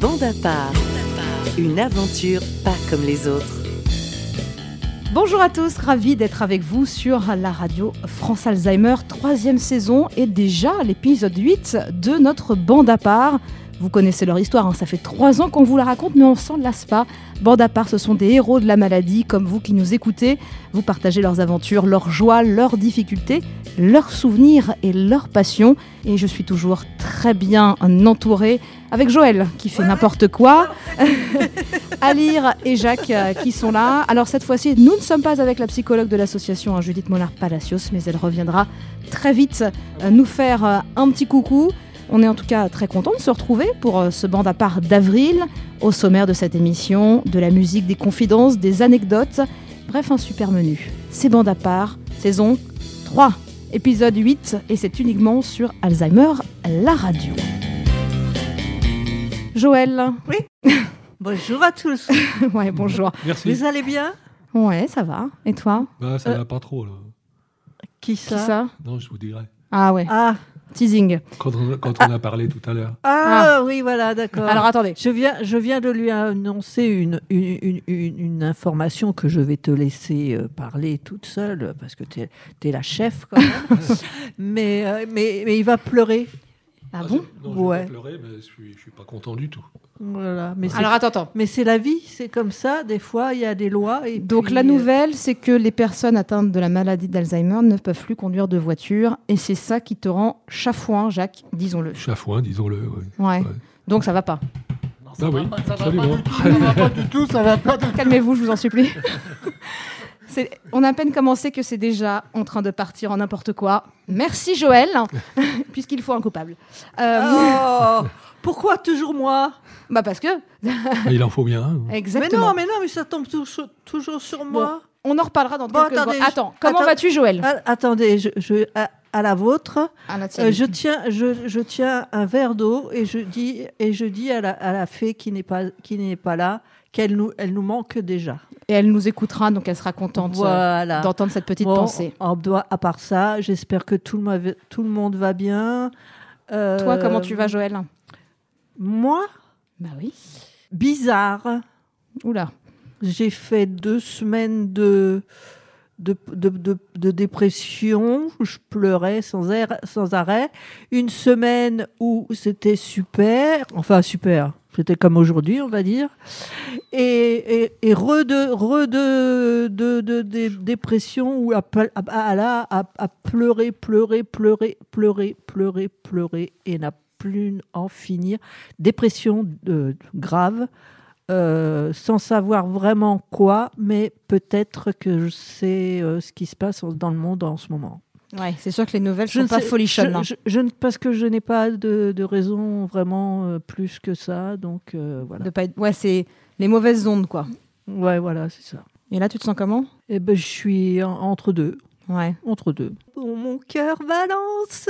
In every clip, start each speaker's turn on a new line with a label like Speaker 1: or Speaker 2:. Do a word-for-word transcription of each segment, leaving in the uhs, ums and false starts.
Speaker 1: Bande à part, une aventure pas comme les autres.
Speaker 2: Bonjour à tous, ravi d'être avec vous sur la radio France Alzheimer, troisième saison et déjà l'épisode huit de notre Bande à part. Vous connaissez leur histoire, hein, ça fait trois ans qu'on vous la raconte, mais on s'en lasse pas. Bande à part, ce sont des héros de la maladie, comme vous qui nous écoutez. Vous partagez leurs aventures, leurs joies, leurs difficultés, leurs souvenirs et leurs passions. Et je suis toujours très bien entourée avec Joël, qui fait n'importe quoi, Alire et Jacques euh, qui sont là. Alors cette fois-ci, nous ne sommes pas avec la psychologue de l'association, hein, Judith Molnar-Palacios, mais elle reviendra très vite euh, nous faire euh, un petit coucou. On est en tout cas très contents de se retrouver pour ce Bande à part d'avril. Au sommaire de cette émission, de la musique, des confidences, des anecdotes. Bref, un super menu. C'est Bande à part, saison trois, épisode huit, et c'est uniquement sur Alzheimer, la radio. Joël.
Speaker 3: Oui. Bonjour à tous.
Speaker 2: Ouais, bonjour.
Speaker 4: Merci.
Speaker 3: Vous allez bien?
Speaker 2: Ouais, ça va. Et toi?
Speaker 4: Bah, ça
Speaker 3: Euh,
Speaker 4: va pas trop, là.
Speaker 3: Qui ça?
Speaker 2: Qui ça?
Speaker 4: Non, je vous dirai.
Speaker 2: Ah ouais,
Speaker 3: Ah.
Speaker 2: Teasing.
Speaker 4: Quand on, quand on a parlé tout à l'heure.
Speaker 3: Ah,
Speaker 2: Ah.
Speaker 3: oui, voilà, d'accord.
Speaker 2: Alors attendez.
Speaker 3: Je viens, je viens de lui annoncer une, une, une, une, une information que je vais te laisser euh, parler toute seule, parce que tu es la chef quand même. mais, euh, mais, mais il va pleurer.
Speaker 2: Ah bon?
Speaker 4: Non, je
Speaker 3: Ouais.
Speaker 4: vais pas pleurer, mais je suis, je suis pas content du tout.
Speaker 3: Voilà. Mais c'est,
Speaker 2: Alors attends, attends.
Speaker 3: mais c'est la vie, c'est comme ça. Des fois, il y a des lois. Et
Speaker 2: Donc
Speaker 3: puis,
Speaker 2: la
Speaker 3: euh,
Speaker 2: nouvelle, c'est que les personnes atteintes de la maladie d'Alzheimer ne peuvent plus conduire de voiture. Et c'est ça qui te rend chafouin, Jacques, disons-le.
Speaker 4: Chafouin, disons-le. Ouais.
Speaker 2: Ouais.
Speaker 4: Ouais.
Speaker 2: Donc ça va pas.
Speaker 4: Ah oui, absolument.
Speaker 5: Ça va pas du tout, ça va pas du tout.
Speaker 2: Calmez-vous, je vous en supplie. C'est- on a à peine commencé que c'est déjà en train de partir en n'importe quoi. Merci Joël, puisqu'il faut un coupable. Euh,
Speaker 3: Oh, pourquoi toujours moi?
Speaker 2: Bah parce que...
Speaker 4: Mais il en faut bien. Hein.
Speaker 2: Exactement.
Speaker 3: Mais non, mais non, mais ça tombe toujours, toujours sur moi.
Speaker 2: On en reparlera dans
Speaker 3: Bon,
Speaker 2: quelques
Speaker 3: attendez,
Speaker 2: secondes.
Speaker 3: je-
Speaker 2: Attends, comment
Speaker 3: attends-
Speaker 2: vas-tu Joël?
Speaker 3: Ah, attendez, je, je- à, à la vôtre.
Speaker 2: Ah, la tienne.
Speaker 3: Euh, je tiens, je, je tiens un verre d'eau et je dis et je dis à la, à la fée qui n'est pas qui n'est pas là qu'elle nous elle nous manque déjà.
Speaker 2: Et elle nous écoutera, donc elle sera contente euh,
Speaker 3: Voilà.
Speaker 2: d'entendre cette petite
Speaker 3: Bon,
Speaker 2: pensée.
Speaker 3: en doigt- à part ça, j'espère que tout le, ma- tout le monde va bien. Euh,
Speaker 2: Toi, comment tu vas Joël?
Speaker 3: Moi,
Speaker 2: Bah oui.
Speaker 3: bizarre.
Speaker 2: Oula.
Speaker 3: J'ai fait deux semaines de de, de, de, de dépression, où je pleurais sans, air- sans arrêt. Une semaine où c'était super, enfin super, c'était comme aujourd'hui, on va dire. Et, et, et re de, re de, de, de, de dépression où à, à, à, là, à, à pleurer, pleurer, pleurer, pleurer, pleurer, pleurer, et n'a plus en finir. Dépression euh, grave. Euh, sans savoir vraiment quoi, mais peut-être que je sais euh, ce qui se passe dans le monde en ce moment.
Speaker 2: Ouais, c'est sûr que les nouvelles
Speaker 3: Je
Speaker 2: sont
Speaker 3: ne
Speaker 2: pas
Speaker 3: sais-
Speaker 2: folichonnes. hein.
Speaker 3: je- je- je ne- parce que je n'ai pas de, de raison vraiment euh, plus que ça, donc euh, voilà.
Speaker 2: De pas être... Ouais, c'est les mauvaises ondes, quoi.
Speaker 3: Ouais, voilà, c'est ça.
Speaker 2: Et là, tu te sens comment?
Speaker 3: Et ben, je suis en- entre deux,
Speaker 2: Ouais.
Speaker 3: entre deux. Oh, mon cœur balance.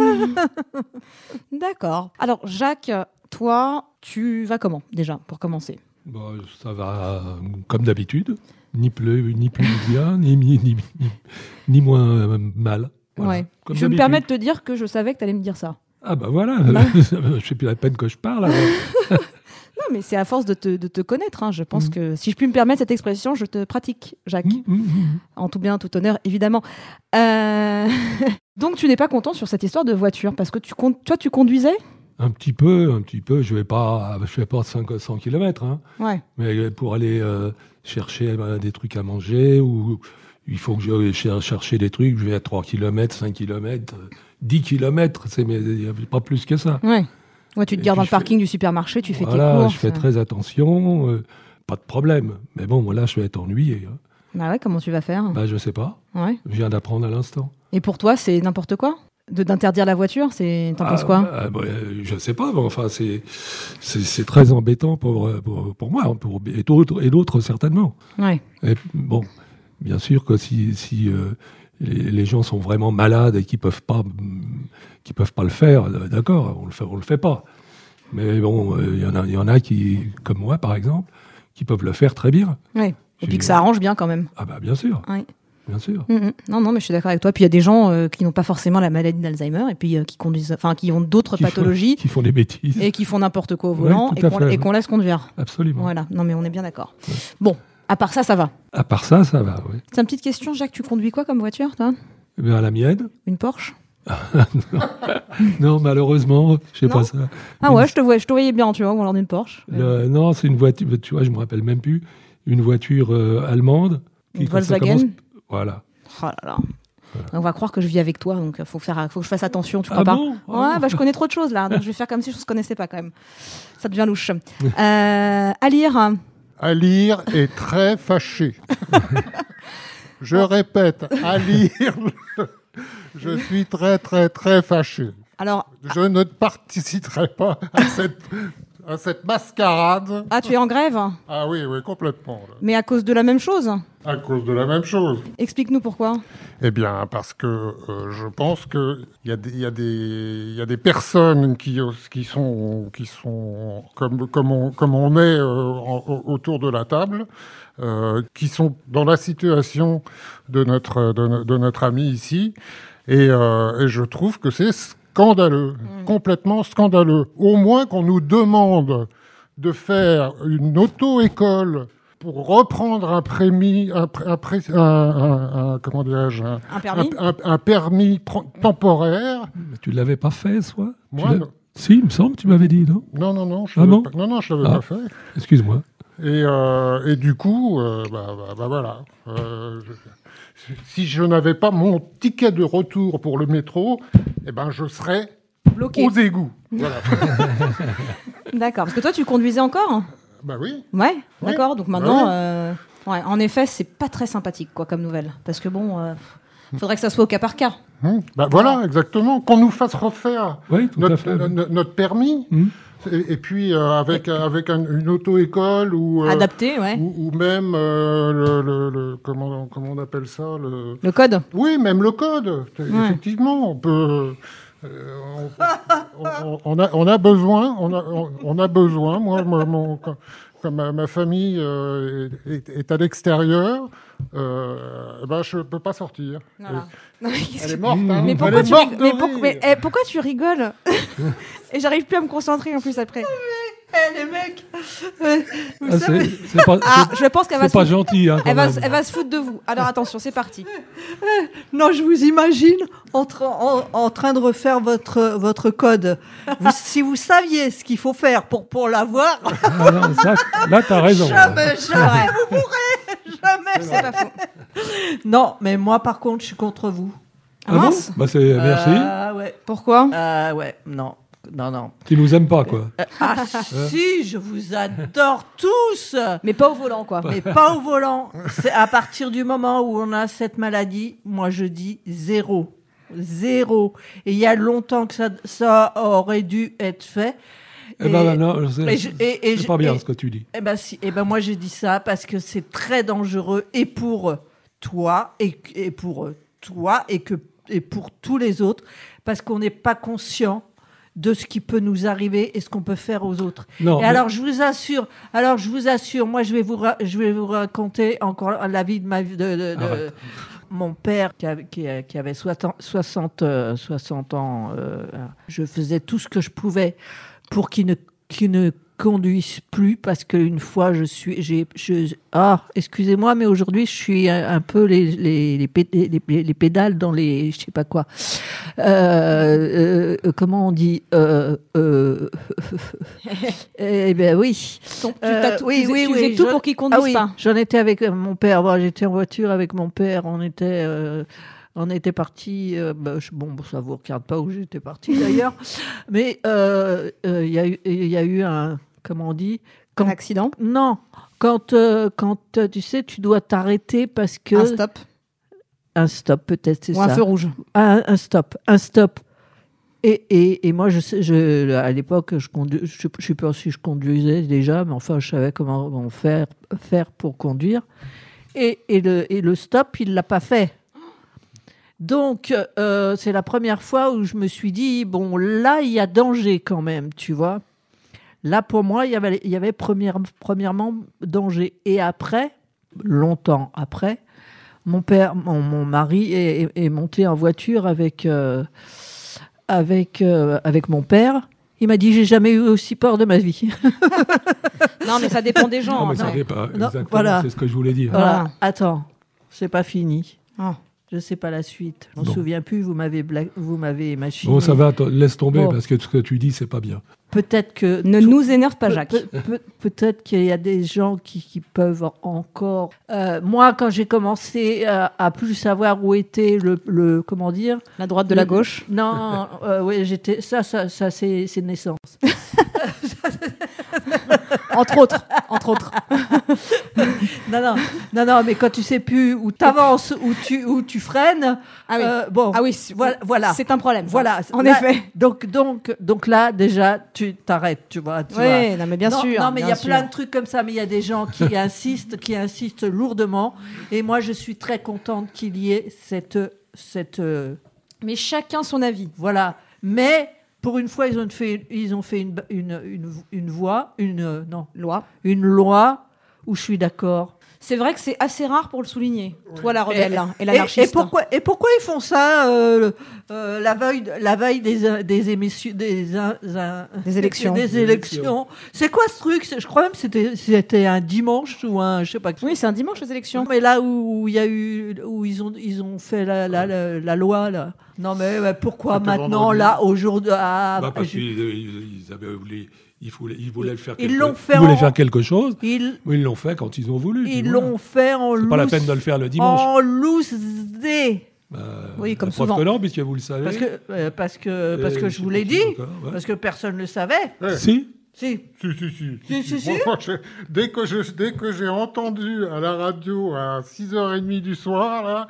Speaker 2: D'accord. Alors, Jacques, toi, tu vas comment, déjà, pour commencer?
Speaker 4: Bah, ça va euh, comme d'habitude. Ni plus, ni plus bien, ni, ni, ni, ni, ni moins euh, mal. Voilà.
Speaker 2: Ouais.
Speaker 4: Comme
Speaker 2: Je me
Speaker 4: d'habitude.
Speaker 2: permets de te dire que je savais que tu allais me dire ça.
Speaker 4: Ah bah voilà,
Speaker 2: Bah.
Speaker 4: je sais plus la peine que je parle. alors.
Speaker 2: Non, mais c'est à force de te, de te connaître. hein. Je pense
Speaker 4: Mm.
Speaker 2: que si je puis me permettre cette expression, je te pratique, Jacques.
Speaker 4: Mmh, mmh, mmh.
Speaker 2: En tout bien, tout honneur, évidemment. Euh, Donc, tu n'es pas content sur cette histoire de voiture parce que tu, con- toi, tu conduisais?
Speaker 4: Un petit peu, un petit peu. Je vais pas, je fais pas cinq cents kilomètres, hein.
Speaker 2: Ouais.
Speaker 4: Mais pour aller euh, chercher euh, des trucs à manger, ou il faut que je cher- chercher des trucs, je vais à trois kilomètres, cinq kilomètres, euh, dix kilomètres, c'est mais il y a pas plus que ça.
Speaker 2: Ouais. Ouais, tu te
Speaker 4: Et
Speaker 2: gares dans
Speaker 4: puis
Speaker 2: le
Speaker 4: je
Speaker 2: parking du supermarché, tu fais
Speaker 4: Voilà,
Speaker 2: tes courses.
Speaker 4: je fais très attention, euh, pas de problème. Mais bon, moi, là, je vais être ennuyé. Hein.
Speaker 2: Bah ouais, comment tu vas faire?
Speaker 4: Bah, je sais pas.
Speaker 2: Ouais.
Speaker 4: Je viens d'apprendre à l'instant.
Speaker 2: Et pour toi, c'est n'importe quoi de d'interdire la voiture? C'est t'en penses
Speaker 4: Ah,
Speaker 2: quoi?
Speaker 4: ah, bah, euh, Je sais pas, mais enfin, c'est c'est c'est très embêtant pour, euh, pour, pour moi, hein, pour, et d'autres, et d'autres certainement.
Speaker 2: Ouais.
Speaker 4: Et, bon, bien sûr que si, si euh, les, les gens sont vraiment malades et qu'ils peuvent pas, mm, qu'ils peuvent pas le faire, euh, d'accord, on le fait, on le fait pas. Mais bon, il y en a, il y en a qui, comme moi par exemple, qui peuvent le faire très bien.
Speaker 2: Ouais. Et
Speaker 4: J'ai-
Speaker 2: puis que ça arrange bien quand même.
Speaker 4: Ah bah bien sûr.
Speaker 2: Ouais.
Speaker 4: bien sûr.
Speaker 2: Mmh. Non, non, mais je suis d'accord avec toi. Puis il y a des gens euh, qui n'ont pas forcément la maladie d'Alzheimer et puis euh, qui conduisent, enfin, qui ont d'autres
Speaker 4: Qui
Speaker 2: pathologies
Speaker 4: Font, qui font des bêtises.
Speaker 2: et qui font n'importe quoi au volant
Speaker 4: Ouais,
Speaker 2: et,
Speaker 4: tout à
Speaker 2: qu'on,
Speaker 4: fait,
Speaker 2: et qu'on laisse conduire.
Speaker 4: Absolument.
Speaker 2: Voilà. Non, mais on est bien d'accord. Ouais. Bon, à part ça, ça va.
Speaker 4: À part ça, ça va, oui.
Speaker 2: C'est une petite question, Jacques. Tu conduis quoi comme voiture, toi ?
Speaker 4: Eh bien, la mienne.
Speaker 2: Une Porsche ?
Speaker 4: Non, malheureusement, je sais
Speaker 2: Non.
Speaker 4: pas ça.
Speaker 2: Ah
Speaker 4: Une-
Speaker 2: ouais, je te, vois, je te voyais bien, tu vois, on d'une Porsche.
Speaker 4: Le- non, c'est une voiture, tu vois, je me rappelle même plus, une voiture euh, allemande.
Speaker 2: Une
Speaker 4: quand ça
Speaker 2: Volkswagen.
Speaker 4: commence- Voilà.
Speaker 2: Oh là là. On va croire que je vis avec toi, donc il faut, faire, faut que je fasse attention, tu crois
Speaker 4: Ah
Speaker 2: pas
Speaker 4: bon Ah
Speaker 2: Ouais,
Speaker 4: bon
Speaker 2: bah, je connais trop de choses là, donc je vais faire comme si je ne connaissais pas quand même. Ça devient louche. Euh, à lire.
Speaker 5: À lire est très fâché. Je répète, à lire, je suis très, très, très fâché.
Speaker 2: Alors,
Speaker 5: Je ne participerai pas à cette, à cette mascarade.
Speaker 2: ah, tu es en grève,
Speaker 5: Ah oui, oui, complètement. là.
Speaker 2: mais à cause de la même chose.
Speaker 5: À cause de la même chose.
Speaker 2: Explique-nous pourquoi.
Speaker 5: Eh bien, parce que euh, je pense qu'il y, a des- y, a des- y a des personnes qui, qui, sont, qui sont comme, comme, on, comme on est euh, en- autour de la table, euh, qui sont dans la situation de notre, de, no- de notre ami ici. Et, euh, et je trouve que c'est scandaleux, mmh. complètement scandaleux. Au moins qu'on nous demande de faire une auto-école pour reprendre un permis, un, un, un, un, un comment dirais-je, un,
Speaker 2: Un permis
Speaker 5: un, un, un permis pr- temporaire.
Speaker 4: Mais tu ne l'avais pas fait, soit
Speaker 5: Moi,
Speaker 4: tu l'as-
Speaker 5: non.
Speaker 4: Si, il me semble, tu m'avais dit, non
Speaker 5: Non, non, non, je
Speaker 4: Ah
Speaker 5: l'avais
Speaker 4: bon
Speaker 5: pas, non, non, je l'avais
Speaker 4: Ah.
Speaker 5: pas fait.
Speaker 4: Excuse-moi.
Speaker 5: Et, euh, et du coup, euh, bah, bah, bah, voilà. Euh, je, si je n'avais pas mon ticket de retour pour le métro, eh ben, je serais
Speaker 2: Bloqué.
Speaker 5: aux égouts. Voilà.
Speaker 2: D'accord, parce que toi tu conduisais encore.
Speaker 5: Bah oui.
Speaker 2: Ouais,
Speaker 5: Oui.
Speaker 2: d'accord, donc maintenant,
Speaker 5: Ouais.
Speaker 2: euh, ouais, en effet, c'est pas très sympathique quoi comme nouvelle. Parce que bon, euh, faudrait que ça soit au cas par cas.
Speaker 5: Hum, bah, voilà, exactement. Qu'on nous fasse refaire
Speaker 4: Oui, tout à
Speaker 5: notre,
Speaker 4: fait.
Speaker 5: no- no- notre permis.
Speaker 4: Hum.
Speaker 5: Et, et puis euh, avec, avec un- une auto-école ou, euh,
Speaker 2: Adapté, ouais.
Speaker 5: ou, ou même euh, le, le- le- comment, comment on appelle ça le...
Speaker 2: Le code.
Speaker 5: Oui, même le code. Effectivement, on peut. euh, on, on- on a, on a besoin. On a, on, on a besoin. Moi, moi, mon, quand, quand ma, ma famille euh, est, est à l'extérieur, euh, ben je peux pas sortir.
Speaker 2: Voilà.
Speaker 5: Et-
Speaker 2: Non, mais qu'est-ce
Speaker 5: Elle est
Speaker 2: que-
Speaker 5: morte. Hein.
Speaker 2: Mais
Speaker 5: Elle
Speaker 2: pourquoi
Speaker 5: est
Speaker 2: tu,
Speaker 5: morte
Speaker 2: rig-
Speaker 5: de
Speaker 2: mais, pour-
Speaker 5: rire.
Speaker 2: mais, eh, pourquoi tu rigoles Et j'arrive plus à me concentrer en plus après.
Speaker 3: Eh, les mecs vous
Speaker 4: Ah,
Speaker 3: savez-
Speaker 4: c'est c'est pas,
Speaker 2: Ah,
Speaker 4: c'est-
Speaker 2: je pense qu'elle va,
Speaker 4: c'est pas
Speaker 2: se...
Speaker 4: gentil. Hein, quand
Speaker 2: elle, va,
Speaker 4: même.
Speaker 2: se- elle va se foutre de vous. Alors attention, c'est parti.
Speaker 3: Non, je vous imagine en, tra- en, en train de refaire votre, votre code. Vous- si vous saviez ce qu'il faut faire pour, pour l'avoir,
Speaker 4: Ah non, ça, là, tu as raison.
Speaker 3: jamais,
Speaker 2: C'est
Speaker 3: jamais,
Speaker 2: vrai.
Speaker 3: vous pourrez, jamais.
Speaker 2: C'est pas faux.
Speaker 3: Non, mais moi, par contre, je suis contre vous.
Speaker 2: Ah,
Speaker 4: Ah bon
Speaker 2: mince.
Speaker 4: Bah, c'est, merci.
Speaker 3: Ah ouais.
Speaker 2: Pourquoi
Speaker 3: Ah ouais, non. Non, non.
Speaker 4: Tu nous aimes pas, quoi.
Speaker 3: Euh, ah si, je vous adore tous,
Speaker 2: Mais pas au volant, quoi.
Speaker 3: mais pas au volant. C'est à partir du moment où on a cette maladie, moi je dis zéro. Zéro. Et il y a longtemps que ça, ça aurait dû être fait.
Speaker 4: Eh ben, non, c'est,
Speaker 3: et je- et- et
Speaker 4: c'est
Speaker 3: je-
Speaker 4: pas bien
Speaker 3: et-
Speaker 4: ce que tu dis.
Speaker 3: Eh ben, si, eh ben moi j'ai dit ça parce que c'est très dangereux et pour toi et, et pour toi et que et pour tous les autres parce qu'on n'est pas conscient de ce qui peut nous arriver et ce qu'on peut faire aux autres.
Speaker 4: Non,
Speaker 3: et
Speaker 4: mais-
Speaker 3: alors je vous assure, alors je vous assure, moi je vais vous ra- je vais vous raconter encore la vie de ma vie de, de- de-
Speaker 4: Arrête.
Speaker 3: mon père qui avait, qui, qui avait soixante, soixante, euh, soixante ans. euh, je faisais tout ce que je pouvais pour qu'il ne qu'il ne conduise plus parce qu'une fois je suis j'ai je ah excusez-moi mais aujourd'hui je suis un, un peu les les les, pé- les les les pédales dans les je sais pas quoi euh, euh, comment on dit euh, euh, eh ben oui
Speaker 2: Donc, tu,
Speaker 3: Euh,
Speaker 2: t'as tout-
Speaker 3: oui,
Speaker 2: tu faisais-
Speaker 3: oui,
Speaker 2: tu
Speaker 3: oui,
Speaker 2: faisais tout
Speaker 3: je-
Speaker 2: pour qu'ils conduisent
Speaker 3: ah oui,
Speaker 2: pas.
Speaker 3: j'en étais avec euh, mon père. Bon, j'étais en voiture avec mon père. On était, euh, on était partis. euh, bah, je- bon, bon, ça vous regarde pas où j'étais parti d'ailleurs. Mais euh, euh, il y a eu, il y a eu un, comment on dit,
Speaker 2: Un
Speaker 3: quand,
Speaker 2: accident.
Speaker 3: non, quand, euh, quand euh, tu sais, tu dois t'arrêter parce que
Speaker 2: Un stop.
Speaker 3: un stop peut-être c'est
Speaker 2: Ou
Speaker 3: ça.
Speaker 2: un feu rouge.
Speaker 3: Un, un stop, un stop. Et, et, et moi, je sais, je, à l'époque, je conduis, je, je sais pas si je conduisais déjà, mais enfin, je savais comment, comment faire, faire pour conduire. Et, et, le, et le stop, il l'a pas fait. Donc, euh, c'est la première fois où je me suis dit, bon, là, il y a danger quand même, tu vois. Là, pour moi, il y avait, il y avait première, premièrement danger. Et après, longtemps après, mon père, mon, mon mari est, est, est monté en voiture avec, euh, avec, euh, avec mon père. Il m'a dit, j'ai jamais eu aussi peur de ma vie.
Speaker 2: Non, mais ça dépend des gens.
Speaker 4: Non, mais ça
Speaker 2: après.
Speaker 4: dépend.
Speaker 3: Non,
Speaker 4: Exactement,
Speaker 3: voilà.
Speaker 4: c'est ce que je voulais dire.
Speaker 3: Voilà.
Speaker 2: Voilà.
Speaker 3: Attends, c'est pas fini.
Speaker 2: Ah.
Speaker 3: Je sais pas la suite. Je me
Speaker 4: Bon.
Speaker 3: souviens plus. Vous m'avez bla... vous m'avez machiné.
Speaker 4: Bon, ça va, t- laisse tomber,
Speaker 3: Bon.
Speaker 4: parce que ce que tu dis, c'est pas bien.
Speaker 3: Peut-être que
Speaker 2: Ne
Speaker 3: tout-
Speaker 2: nous énerve pas,
Speaker 3: Pe-
Speaker 2: Jacques.
Speaker 3: pe- pe- Peut-être qu'il y a des gens qui, qui peuvent encore. Euh, moi, quand j'ai commencé à, à plus savoir où était le, le comment dire.
Speaker 2: La droite de la gauche.
Speaker 3: Non, euh, ouais, j'étais. Ça, ça, ça, c'est, c'est naissance.
Speaker 2: Entre autres. Entre autres.
Speaker 3: Non, non, non, non, mais quand tu sais plus où t'avances, où tu, où tu freines.
Speaker 2: Ah oui.
Speaker 3: euh, bon.
Speaker 2: Ah oui, c'est-
Speaker 3: Voilà. voilà.
Speaker 2: C'est un problème. ça.
Speaker 3: Voilà.
Speaker 2: En
Speaker 3: Là,
Speaker 2: effet.
Speaker 3: Donc, donc, donc là, déjà, tu t'arrêtes, tu vois. Tu vois.
Speaker 2: Oui, non, mais bien
Speaker 3: non,
Speaker 2: sûr.
Speaker 3: Non, mais il y
Speaker 2: bien
Speaker 3: a
Speaker 2: sûr.
Speaker 3: plein de trucs comme ça, mais il y a des gens qui insistent, qui insistent lourdement. Et moi, je suis très contente qu'il y ait cette, cette, euh,
Speaker 2: Mais chacun son avis.
Speaker 3: voilà. Mais pour une fois, ils ont fait, ils ont fait une, une, une, une voie, une, euh, non,
Speaker 2: Loi.
Speaker 3: une loi où je suis d'accord.
Speaker 2: C'est vrai que c'est assez rare pour le souligner. Toi, la rebelle hein, et
Speaker 3: Et,
Speaker 2: l'anarchiste.
Speaker 3: et pourquoi, et pourquoi ils font ça euh, euh, la veille, la veille des, des émissions, des, un- un-
Speaker 2: Des élections.
Speaker 3: des élections. C'est quoi ce truc? C'est- Je crois même que c'était, c'était un dimanche ou un, je sais pas.
Speaker 2: Oui, c'est un dimanche les élections.
Speaker 3: Mais là où il y a eu, où ils ont, ils ont fait la, la, la, la loi là. Non mais ouais, pourquoi
Speaker 5: C'était
Speaker 3: maintenant
Speaker 5: vendredi.
Speaker 3: là aujourd'hui ah,
Speaker 4: Bah, parce
Speaker 3: je-
Speaker 4: qu'ils ils, ils avaient oublié. Ils voulaient, ils voulaient faire
Speaker 3: Ils
Speaker 4: quelque,
Speaker 3: l'ont fait
Speaker 4: ils voulaient
Speaker 3: en-
Speaker 4: faire quelque chose.
Speaker 3: ils,
Speaker 4: Oui, ils l'ont fait quand ils ont voulu. puis
Speaker 3: ils
Speaker 4: voilà.
Speaker 3: l'ont fait en
Speaker 4: C'est pas la
Speaker 3: loose-
Speaker 4: peine de le faire le dimanche.
Speaker 3: en loose day.
Speaker 4: Bah,
Speaker 2: Oui, comme
Speaker 4: la preuve
Speaker 2: souvent.
Speaker 4: que non, puisque vous le savez.
Speaker 3: Parce que, euh, parce que, parce
Speaker 4: Et
Speaker 3: que
Speaker 4: je
Speaker 3: je
Speaker 4: sais
Speaker 3: vous
Speaker 4: pas
Speaker 3: l'ai
Speaker 4: qui
Speaker 3: dit,
Speaker 4: encore, ouais.
Speaker 3: parce que personne ne le savait.
Speaker 5: Eh,
Speaker 4: Si.
Speaker 3: Si.
Speaker 5: Si, si, si.
Speaker 3: Si, si, si.
Speaker 5: Moi, je- dès que je, dès que j'ai entendu à la radio à six heures trente du soir, là,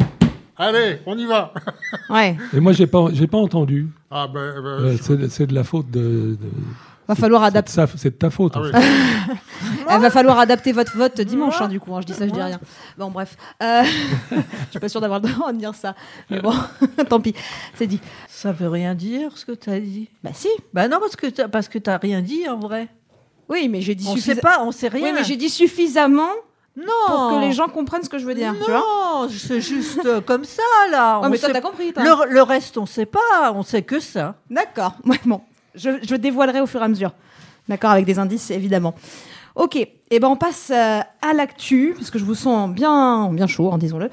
Speaker 5: allez, on y va.
Speaker 2: Ouais.
Speaker 4: Et moi, j'ai pas, j'ai pas entendu.
Speaker 5: Ah ben, ben,
Speaker 4: Euh,
Speaker 5: je-
Speaker 4: c'est, c'est de la faute de. de-
Speaker 2: Va falloir
Speaker 4: c'est de
Speaker 2: adapter.
Speaker 4: sa- c'est de ta faute.
Speaker 5: ah
Speaker 4: en
Speaker 5: oui.
Speaker 4: fait.
Speaker 2: Il va falloir adapter votre vote dimanche, hein, du coup. hein, je dis ça, je dis rien. Bon, bref. Euh, je suis pas sûre d'avoir le droit de dire ça. Mais bon, tant pis. C'est dit.
Speaker 3: Ça veut rien dire ce que tu as dit.
Speaker 2: Bah si.
Speaker 3: Bah non, parce que t'as, parce que t'as rien dit en vrai.
Speaker 2: Oui, mais j'ai dit
Speaker 3: On
Speaker 2: suffisa-
Speaker 3: sait pas, on sait rien.
Speaker 2: Oui, mais j'ai dit suffisamment
Speaker 3: non.
Speaker 2: pour que les gens comprennent ce que je veux dire.
Speaker 3: Non,
Speaker 2: Tu vois
Speaker 3: c'est juste euh, comme ça là.
Speaker 2: Ouais,
Speaker 3: On
Speaker 2: mais toi,
Speaker 3: sait-
Speaker 2: t'as compris. toi.
Speaker 3: le, le reste, on sait pas. On sait que ça.
Speaker 2: D'accord. Ouais, bon. Je, je dévoilerai au fur et à mesure. D'accord, avec des indices, évidemment. Ok. Et eh ben, on passe euh, à l'actu, parce que je vous sens bien, bien chaud, hein, disons-le.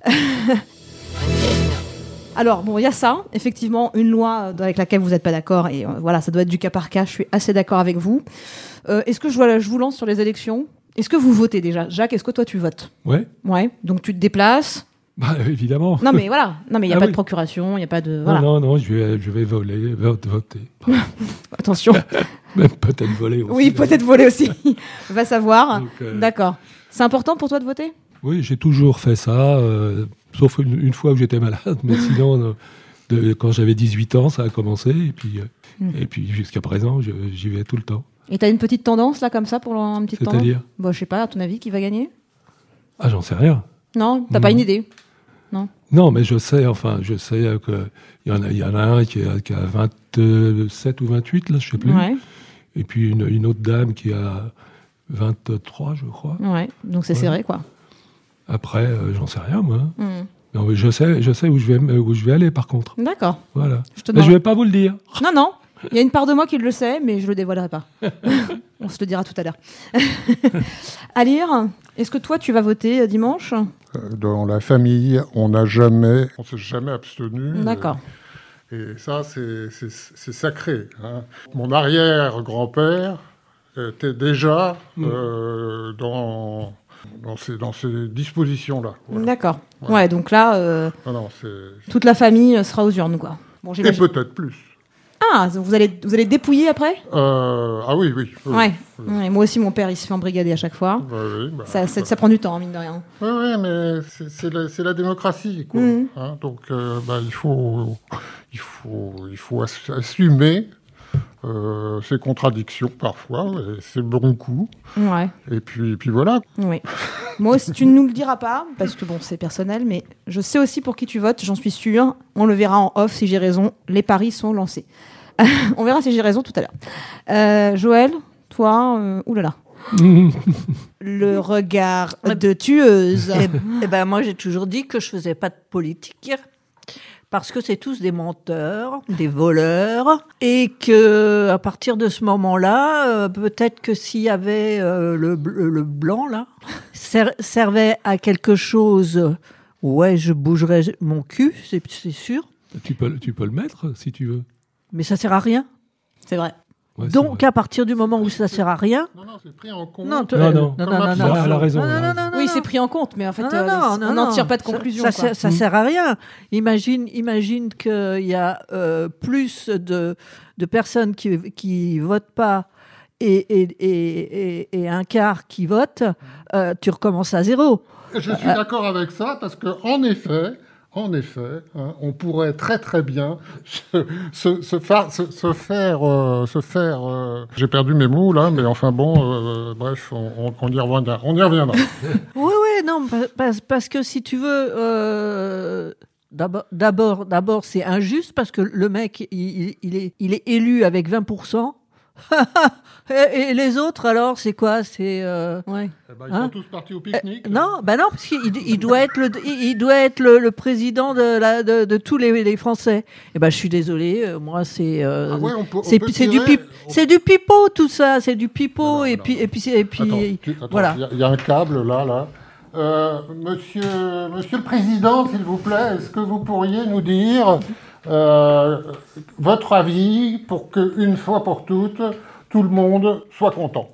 Speaker 2: Alors, bon, il y a ça, effectivement, une loi euh, avec laquelle vous n'êtes pas d'accord, et euh, voilà, ça doit être du cas par cas, je suis assez d'accord avec vous. Euh, est-ce que je, voilà, je vous lance sur les élections? Est-ce que vous votez déjà? Jacques, est-ce que toi tu votes?
Speaker 4: Ouais.
Speaker 2: Ouais, donc tu te déplaces.
Speaker 4: Bah, évidemment.
Speaker 2: Non, mais voilà, non, mais il n'y a
Speaker 4: Ah
Speaker 2: pas
Speaker 4: oui.
Speaker 2: de procuration, il n'y a pas de. Voilà.
Speaker 4: Non, non, non, je vais, je vais voler, vote- voter.
Speaker 2: Attention.
Speaker 4: Même peut-être voler aussi.
Speaker 2: Oui, peut-être voler aussi. Va savoir.
Speaker 4: Donc, euh,
Speaker 2: D'accord. C'est important pour toi de voter?
Speaker 4: Oui, j'ai toujours fait ça, euh, sauf une, une fois où j'étais malade, mais sinon, euh, de, quand j'avais dix-huit ans, ça a commencé, et puis, euh,
Speaker 2: Mm.
Speaker 4: et puis jusqu'à présent, je- j'y vais tout le temps.
Speaker 2: Et t'as une petite tendance là comme ça pour une petite tendance?
Speaker 4: C'est-à-dire
Speaker 2: Bon, je sais pas, à ton avis, qui va gagner?
Speaker 4: Ah, j'en sais rien.
Speaker 2: Non, t'as
Speaker 4: Mm.
Speaker 2: pas une idée?
Speaker 4: Non, mais je sais, enfin, je sais euh, que il y en a, il y en a un qui a, qui a vingt-sept ou vingt-huit, là, je sais plus.
Speaker 2: Ouais,
Speaker 4: Et puis une, une autre dame qui a vingt-trois, je crois.
Speaker 2: ouais. Donc c'est
Speaker 4: Ouais.
Speaker 2: serré quoi.
Speaker 4: Après, euh, j'en sais rien, moi.
Speaker 2: Mm.
Speaker 4: Non, mais je sais, je sais où je vais, m- où je vais aller, par contre.
Speaker 2: D'accord.
Speaker 4: Voilà.
Speaker 2: Je te
Speaker 4: Mais je
Speaker 2: demande.
Speaker 4: vais pas vous le dire.
Speaker 2: Non, non. Il y a une part de moi qui le sait, mais je le dévoilerai pas. On se le dira tout à l'heure. À lire, est-ce que toi tu vas voter euh, dimanche?
Speaker 5: Euh, Dans la famille, on n'a jamais, on s'est jamais abstenu.
Speaker 2: D'accord.
Speaker 5: Et ça, c'est, c'est, c'est sacré. Hein. Mon arrière-grand-père était déjà
Speaker 4: Mm.
Speaker 5: euh, dans, dans ces, dans ces dispositions-là. Voilà.
Speaker 2: D'accord.
Speaker 5: Ouais.
Speaker 2: Ouais, donc là, euh,
Speaker 5: Non, non, c'est...
Speaker 2: toute la famille sera aux urnes, quoi. Bon,
Speaker 5: Et
Speaker 2: j'imagine.
Speaker 5: peut-être plus.
Speaker 2: Ah, vous allez, vous allez dépouiller après?
Speaker 5: Euh, ah oui, oui. oui.
Speaker 2: Ouais.
Speaker 5: oui.
Speaker 2: Ouais, moi aussi, mon père, il se fait embrigader à chaque fois.
Speaker 5: Bah oui, bah,
Speaker 2: Ça, ça, ça prend du temps, mine de rien.
Speaker 5: Oui, oui, mais c'est, c'est, la, c'est la démocratie, quoi.
Speaker 2: Mhm.
Speaker 5: Hein, donc, euh, bah, il faut, il faut, il faut ass- assumer euh, ses contradictions parfois, et ses bons coups.
Speaker 2: Ouais.
Speaker 5: Et puis, et puis voilà.
Speaker 2: Oui. Moi aussi, tu ne nous le diras pas, parce que bon, c'est personnel, mais je sais aussi pour qui tu votes, j'en suis sûre. On le verra en off si j'ai raison. Les paris sont lancés. On verra si j'ai raison tout à l'heure. Euh, Joël, toi, euh, oulala. Le regard de tueuse.
Speaker 3: Eh, eh ben, moi, j'ai toujours dit que je faisais pas de politique. Parce que c'est tous des menteurs, des voleurs, et que à partir de ce moment-là, euh, peut-être que s'il y avait euh, le, le, le blanc là, ser- servait à quelque chose, ouais, je bougerais mon cul, c'est, c'est sûr.
Speaker 4: Tu peux, tu peux le mettre si tu veux.
Speaker 3: Mais ça sert à rien.
Speaker 2: C'est vrai.
Speaker 4: Ouais, c'est
Speaker 3: Donc
Speaker 4: vrai.
Speaker 3: à partir du moment où ça sert à rien,
Speaker 5: Non, non, c'est pris en compte.
Speaker 3: non, t-
Speaker 4: Non,
Speaker 3: euh,
Speaker 4: non.
Speaker 3: non,
Speaker 5: Comme
Speaker 3: non, non,
Speaker 5: absence.
Speaker 3: non.
Speaker 4: Elle a raison,
Speaker 3: Non,
Speaker 4: elle a
Speaker 3: non,
Speaker 4: raison.
Speaker 3: non, non,
Speaker 2: Oui,
Speaker 3: non.
Speaker 2: c'est pris en compte, mais en fait,
Speaker 3: Non, non,
Speaker 2: euh,
Speaker 3: non, non,
Speaker 2: on n'en
Speaker 3: non.
Speaker 2: tire pas de
Speaker 3: Ça-
Speaker 2: conclusion.
Speaker 3: Ça,
Speaker 2: quoi.
Speaker 3: ça, ça sert à rien. Imagine, imagine qu'il y a euh, plus de, de personnes qui qui votent pas et, et, et, et, et un quart qui votent. Euh, tu recommences à zéro.
Speaker 5: Je suis d'accord avec ça parce que en effet, en effet, hein, on pourrait très très bien se, se, se, fa- se, se faire, euh, se faire. euh, J'ai perdu mes mots là, mais enfin bon, euh, bref, on, on, on y reviendra. On y reviendra.
Speaker 3: Oui, oui, non, pa- parce, parce que si tu veux, euh, d'abord, d'abord, d'abord, c'est injuste parce que le mec, il, il- il est, il est élu avec vingt pour cent. et, et les autres, alors, c'est quoi? C'est euh,
Speaker 2: Ouais.
Speaker 5: Eh ben, ils
Speaker 3: Hein
Speaker 5: sont tous partis au pique-nique.
Speaker 3: non, bah non, parce qu'il il doit être le, il il doit être le, le président de, la, de, de tous les, les Français. Et ben, je suis désolée, euh, moi, c'est, euh,
Speaker 5: Ah ouais, on peut- on
Speaker 3: c'est,
Speaker 5: peut
Speaker 3: c'est du
Speaker 5: tirer-
Speaker 3: pip-
Speaker 5: on-
Speaker 3: c'est du pipeau tout ça, c'est du pipeau
Speaker 5: Non, non,
Speaker 3: et
Speaker 5: non,
Speaker 3: puis
Speaker 5: non.
Speaker 3: et puis c'est- et puis
Speaker 5: Attends, tu- attends,
Speaker 3: voilà.
Speaker 5: il y a- il y, a un câble là, là. Euh, monsieur, monsieur le Président, s'il vous plaît, est-ce que vous pourriez nous dire euh, votre avis pour qu'une fois pour toutes, tout le monde soit content?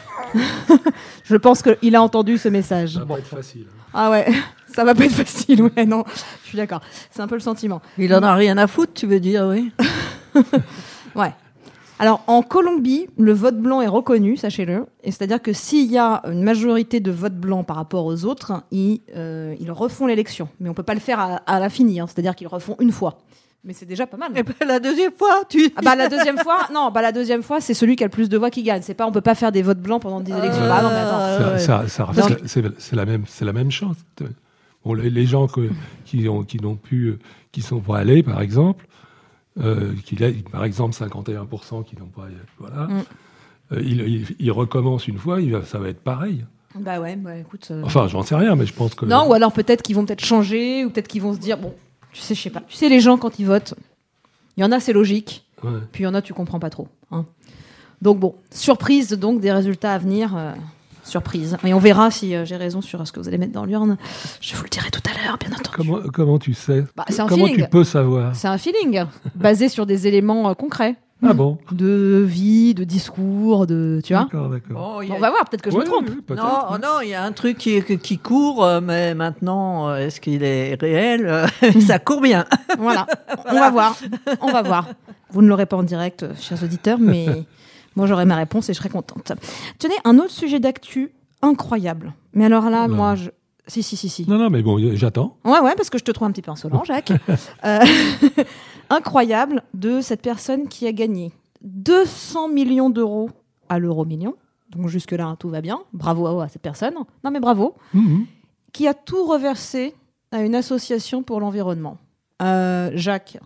Speaker 2: Je pense qu'il a entendu ce message.
Speaker 4: Ça va être facile.
Speaker 2: Ah ouais, ça va pas être facile, ouais, non, je suis d'accord. C'est un peu le sentiment.
Speaker 3: Il en a rien à foutre, tu veux dire, oui.
Speaker 2: Ouais. Alors, en Colombie, le vote blanc est reconnu, sachez-le. Et c'est-à-dire que s'il y a une majorité de votes blancs par rapport aux autres, ils, euh, ils refont l'élection. Mais on ne peut pas le faire à, à l'infini, hein. C'est-à-dire qu'ils le refont une fois. Mais c'est déjà pas mal.
Speaker 3: Et ben, la deuxième fois, tu.
Speaker 2: Ah bah la deuxième fois, non, bah la deuxième fois, c'est celui qui a le plus de voix qui gagne. C'est pas, on peut pas faire des votes blancs pendant dix élections. Bah non, mais attends.
Speaker 3: Ah,
Speaker 4: Ça-
Speaker 3: ouais.
Speaker 4: ça- ça-
Speaker 2: Donc-
Speaker 4: c'est- c'est, c'est la même, c'est la même chose. Bon, les, les gens que- qui ont, qui n'ont pu, qui sont pas allés, par exemple, euh, qu'il y a, par exemple, cinquante et un pour cent qui n'ont pas, voilà,
Speaker 2: Mm.
Speaker 4: euh, ils, ils- ils recommencent une fois, il va- ça va être pareil.
Speaker 2: Bah ouais, bah écoute. euh,
Speaker 4: Enfin, j'en sais rien, mais je pense que.
Speaker 2: Non, ou alors peut-être qu'ils vont peut-être changer, ou peut-être qu'ils vont se dire, bon, tu sais, je sais pas. Tu sais, les gens quand ils votent, il y en a c'est logique,
Speaker 4: Ouais.
Speaker 2: puis il y en a tu comprends pas trop. Hein. Donc bon, surprise donc des résultats à venir. euh, Surprise. Et on verra si euh, j'ai raison sur ce que vous allez mettre dans l'urne. Je vous le dirai tout à l'heure, bien entendu.
Speaker 4: Comment, comment tu sais
Speaker 2: Bah, c'est un
Speaker 4: Comment
Speaker 2: feeling.
Speaker 4: tu peux savoir
Speaker 2: C'est un feeling basé sur des éléments euh, concrets.
Speaker 4: Ah bon
Speaker 2: De vie, de discours, de. Tu vois.
Speaker 4: D'accord, d'accord.
Speaker 3: Oh, il y a-
Speaker 2: On va voir, peut-être que je
Speaker 4: Ouais,
Speaker 2: me trompe.
Speaker 4: ouais, peut-être,
Speaker 3: Non,
Speaker 4: ouais.
Speaker 3: non, il y a un truc qui, qui court, euh, mais maintenant, euh, est-ce qu'il est réel? Euh, Ça court bien.
Speaker 2: Voilà. On va voir. On va voir. Vous ne l'aurez pas en direct, euh, chers auditeurs, mais moi j'aurai ma réponse et je serai contente. Tenez, un autre sujet d'actu incroyable. Mais alors là,
Speaker 4: Non.
Speaker 2: moi, je. Si, si, si, si.
Speaker 4: Non, non, mais bon, j'attends.
Speaker 2: Ouais, ouais, parce que je te trouve un petit peu insolent, Jacques. Euh, incroyable de cette personne qui a gagné deux cents millions d'euros à l'euro million. Donc jusque-là, hein, tout va bien. Bravo à cette personne. Non, mais bravo.
Speaker 4: Mhm.
Speaker 2: Qui a tout reversé à une association pour l'environnement. Euh, Jacques.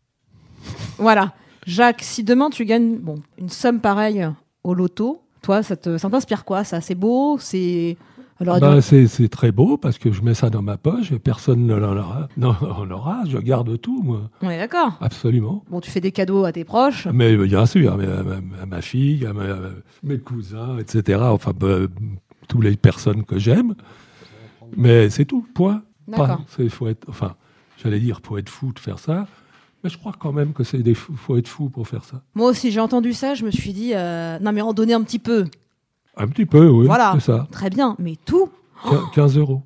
Speaker 2: Voilà. Jacques, si demain tu gagnes bon, une somme pareille au loto, toi, ça, te, ça t'inspire quoi? Ça, c'est beau? C'est. Alors,
Speaker 4: Bah, c'est, c'est très beau parce que je mets ça dans ma poche et personne ne l'en aura. Non, en aura. Je garde tout, moi.
Speaker 2: on est d'accord.
Speaker 4: Absolument.
Speaker 2: Bon, tu fais des cadeaux à tes proches.
Speaker 4: Mais euh, bien sûr, à ma, à ma- à ma fille, à, ma- à mes cousins, et cetera. Enfin, bah, toutes les personnes que j'aime. Mais c'est tout, point.
Speaker 2: D'accord.
Speaker 4: Pas- c'est, faut être, enfin, j'allais dire, faut être fou de faire ça. Mais je crois quand même que c'est des fous, faut être fou pour faire ça.
Speaker 2: Moi aussi, j'ai entendu ça, je me suis dit, euh, non mais en donner un petit peu.
Speaker 4: Un petit peu, oui.
Speaker 2: Voilà.
Speaker 4: C'est ça.
Speaker 2: Très bien, mais tout
Speaker 4: Quin- quinze euros.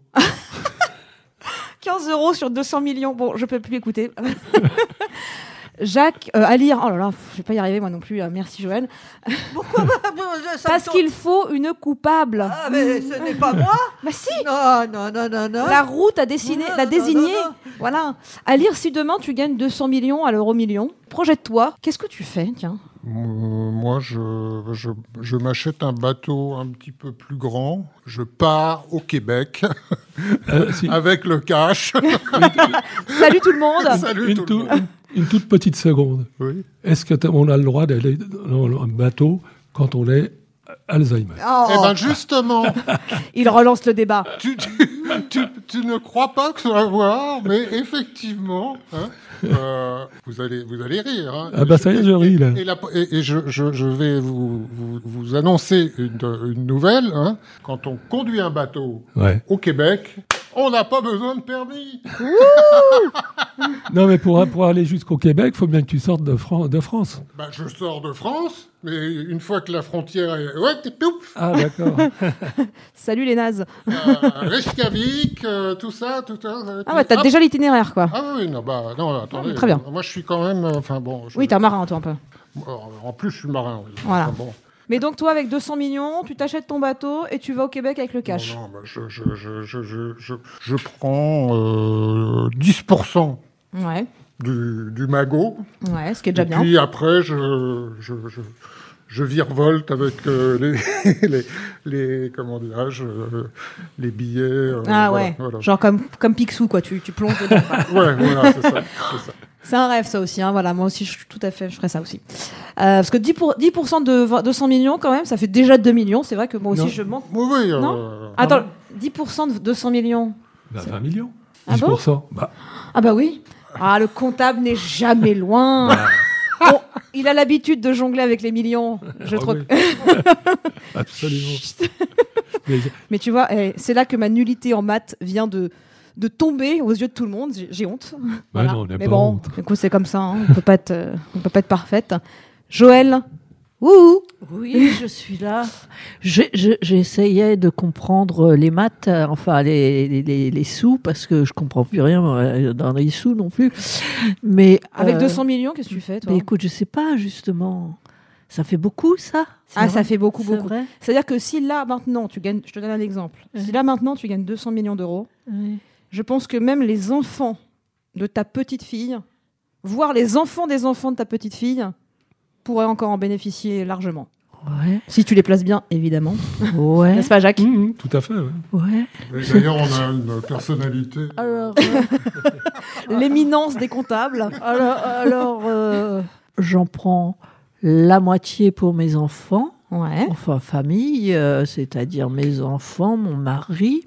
Speaker 2: quinze euros sur deux cents millions. Bon, je peux plus écouter. Jacques, euh, à lire. Oh là là, je vais pas y arriver moi non plus. euh, merci Joël. Parce qu'il faut une coupable.
Speaker 3: Ah, mais ce n'est pas moi.
Speaker 2: Bah si.
Speaker 3: Non, non, non, non, non.
Speaker 2: La route a dessiné,
Speaker 3: Non,
Speaker 2: l'a
Speaker 3: non,
Speaker 2: désigné.
Speaker 3: non, non.
Speaker 2: Voilà. À lire si demain tu gagnes deux cents millions à l'euro million. Projette-toi. Qu'est-ce que tu fais, tiens?
Speaker 5: Euh, Moi, je, je, je m'achète un bateau un petit peu plus grand. Je pars au Québec
Speaker 4: Euh, si-
Speaker 5: avec le cash.
Speaker 2: Salut tout le monde.
Speaker 5: Salut
Speaker 4: une,
Speaker 5: tout
Speaker 4: tout-
Speaker 5: le monde.
Speaker 4: une- une toute petite seconde.
Speaker 5: Oui.
Speaker 4: Est-ce qu'on a le droit d'aller dans un bateau quand on est Alzheimer.
Speaker 2: Oh,
Speaker 5: Eh ben justement,
Speaker 2: il relance le débat.
Speaker 5: tu, tu, tu, tu ne crois pas que ça va voir, mais effectivement, hein, euh, vous allez vous allez rire. Hein.
Speaker 4: Ah bah ça y est, je ris là.
Speaker 5: Et, la- et- et je, je, je vais vous, vous, vous annoncer une, une nouvelle. Hein. Quand on conduit un bateau
Speaker 4: Ouais.
Speaker 5: au Québec, on n'a pas besoin de permis.
Speaker 4: Non, mais pour, pour aller jusqu'au Québec, il faut bien que tu sortes de, Fran- de France.
Speaker 5: Ben, je sors de France, mais une fois que la frontière est... Ouais, t'es pouf.
Speaker 4: Ah, d'accord.
Speaker 2: Salut les nazes.
Speaker 5: Euh, Reykjavik, euh, tout ça, tout ça. euh,
Speaker 2: Ah ouais,
Speaker 5: puis
Speaker 2: t'as
Speaker 5: hop.
Speaker 2: déjà l'itinéraire, quoi.
Speaker 5: Ah oui, non, bah, non, attendez.
Speaker 2: très bien.
Speaker 5: euh, Moi, je suis quand même... euh, Enfin, bon... Je,
Speaker 2: Oui, t'es un marin, toi, un peu.
Speaker 5: Alors, en plus, je suis marin. Oui.
Speaker 2: Voilà.
Speaker 5: Enfin, bon.
Speaker 2: Mais donc, toi, avec deux cents millions, tu t'achètes ton bateau et tu vas au Québec avec le cash.
Speaker 5: Non, non, bah, je, je, je, je, je, je, je prends euh, dix pour cent
Speaker 2: Ouais,
Speaker 5: du, du magot.
Speaker 2: ouais, ce qui est déjà
Speaker 5: Et
Speaker 2: bien.
Speaker 5: puis après, je, je, je, je virevolte avec euh, les, les, les, comment dirais-je, euh, les billets. euh,
Speaker 2: Ah
Speaker 5: voilà,
Speaker 2: ouais,
Speaker 5: voilà.
Speaker 2: genre comme, comme Picsou, quoi, tu, tu plonges dedans. quoi.
Speaker 5: Ouais, voilà, c'est ça, c'est ça.
Speaker 2: C'est un rêve, ça aussi. Hein. Voilà, moi aussi, je suis tout à fait, je ferais ça aussi. Euh, parce que dix pour, dix pour cent de vingt- deux cents millions, quand même, ça fait déjà deux millions. C'est vrai que moi aussi,
Speaker 4: Non.
Speaker 2: je manque.
Speaker 5: Oui, oui.
Speaker 2: Non
Speaker 5: euh,
Speaker 2: Attends, dix pour cent de deux cents millions.
Speaker 4: Bah, vingt millions.
Speaker 2: Ah
Speaker 4: dix
Speaker 2: bon
Speaker 4: pour cent. Bah,
Speaker 2: Ah bah oui. Ah, le comptable n'est jamais loin.
Speaker 4: bah,
Speaker 2: Bon, il a l'habitude de jongler avec les millions. Je
Speaker 4: ah
Speaker 2: trouve.
Speaker 4: oui. Absolument. Mais,
Speaker 2: Mais tu vois, eh, c'est là que ma nullité en maths vient de, de tomber aux yeux de tout le monde. J'ai, j'ai honte. Voilà.
Speaker 4: non, on n'a
Speaker 2: Mais
Speaker 4: pas
Speaker 2: bon,
Speaker 4: honte.
Speaker 2: du coup, c'est comme ça. Hein. On peut pas être, euh, on peut pas être parfaite. Joël, ouh,
Speaker 3: Oui, je suis là. Je- je- J'essayais de comprendre les maths, euh, enfin les, les, les- les sous, parce que je comprends plus rien euh, dans les sous non plus. Mais
Speaker 2: avec
Speaker 3: euh,
Speaker 2: deux cents millions, qu'est-ce que tu fais, toi?
Speaker 3: mais écoute, je sais pas justement. Ça fait beaucoup, ça C'est
Speaker 2: Ah,
Speaker 3: vrai
Speaker 2: ça fait beaucoup,
Speaker 3: C'est
Speaker 2: beaucoup.
Speaker 3: vrai
Speaker 2: C'est-à-dire que si là, maintenant, tu gagnes, je te donne un exemple.
Speaker 3: Ouais.
Speaker 2: Si là, maintenant, tu gagnes deux cents millions d'euros,
Speaker 3: Oui.
Speaker 2: je pense que même les enfants de ta petite fille, voire les enfants des enfants de ta petite fille, pourraient encore en bénéficier largement.
Speaker 3: Ouais,
Speaker 2: Si tu les places bien, évidemment.
Speaker 3: ouais,
Speaker 2: N'est-ce pas, Jacques?
Speaker 4: Mmh, mmh, tout à fait. Ouais.
Speaker 3: ouais.
Speaker 5: Et d'ailleurs, on a une personnalité.
Speaker 3: Alors, euh,
Speaker 2: L'éminence des comptables.
Speaker 3: alors, alors euh, j'en prends la moitié pour mes enfants.
Speaker 2: Ouais.
Speaker 3: Enfin, famille, euh, c'est-à-dire mes enfants, mon mari,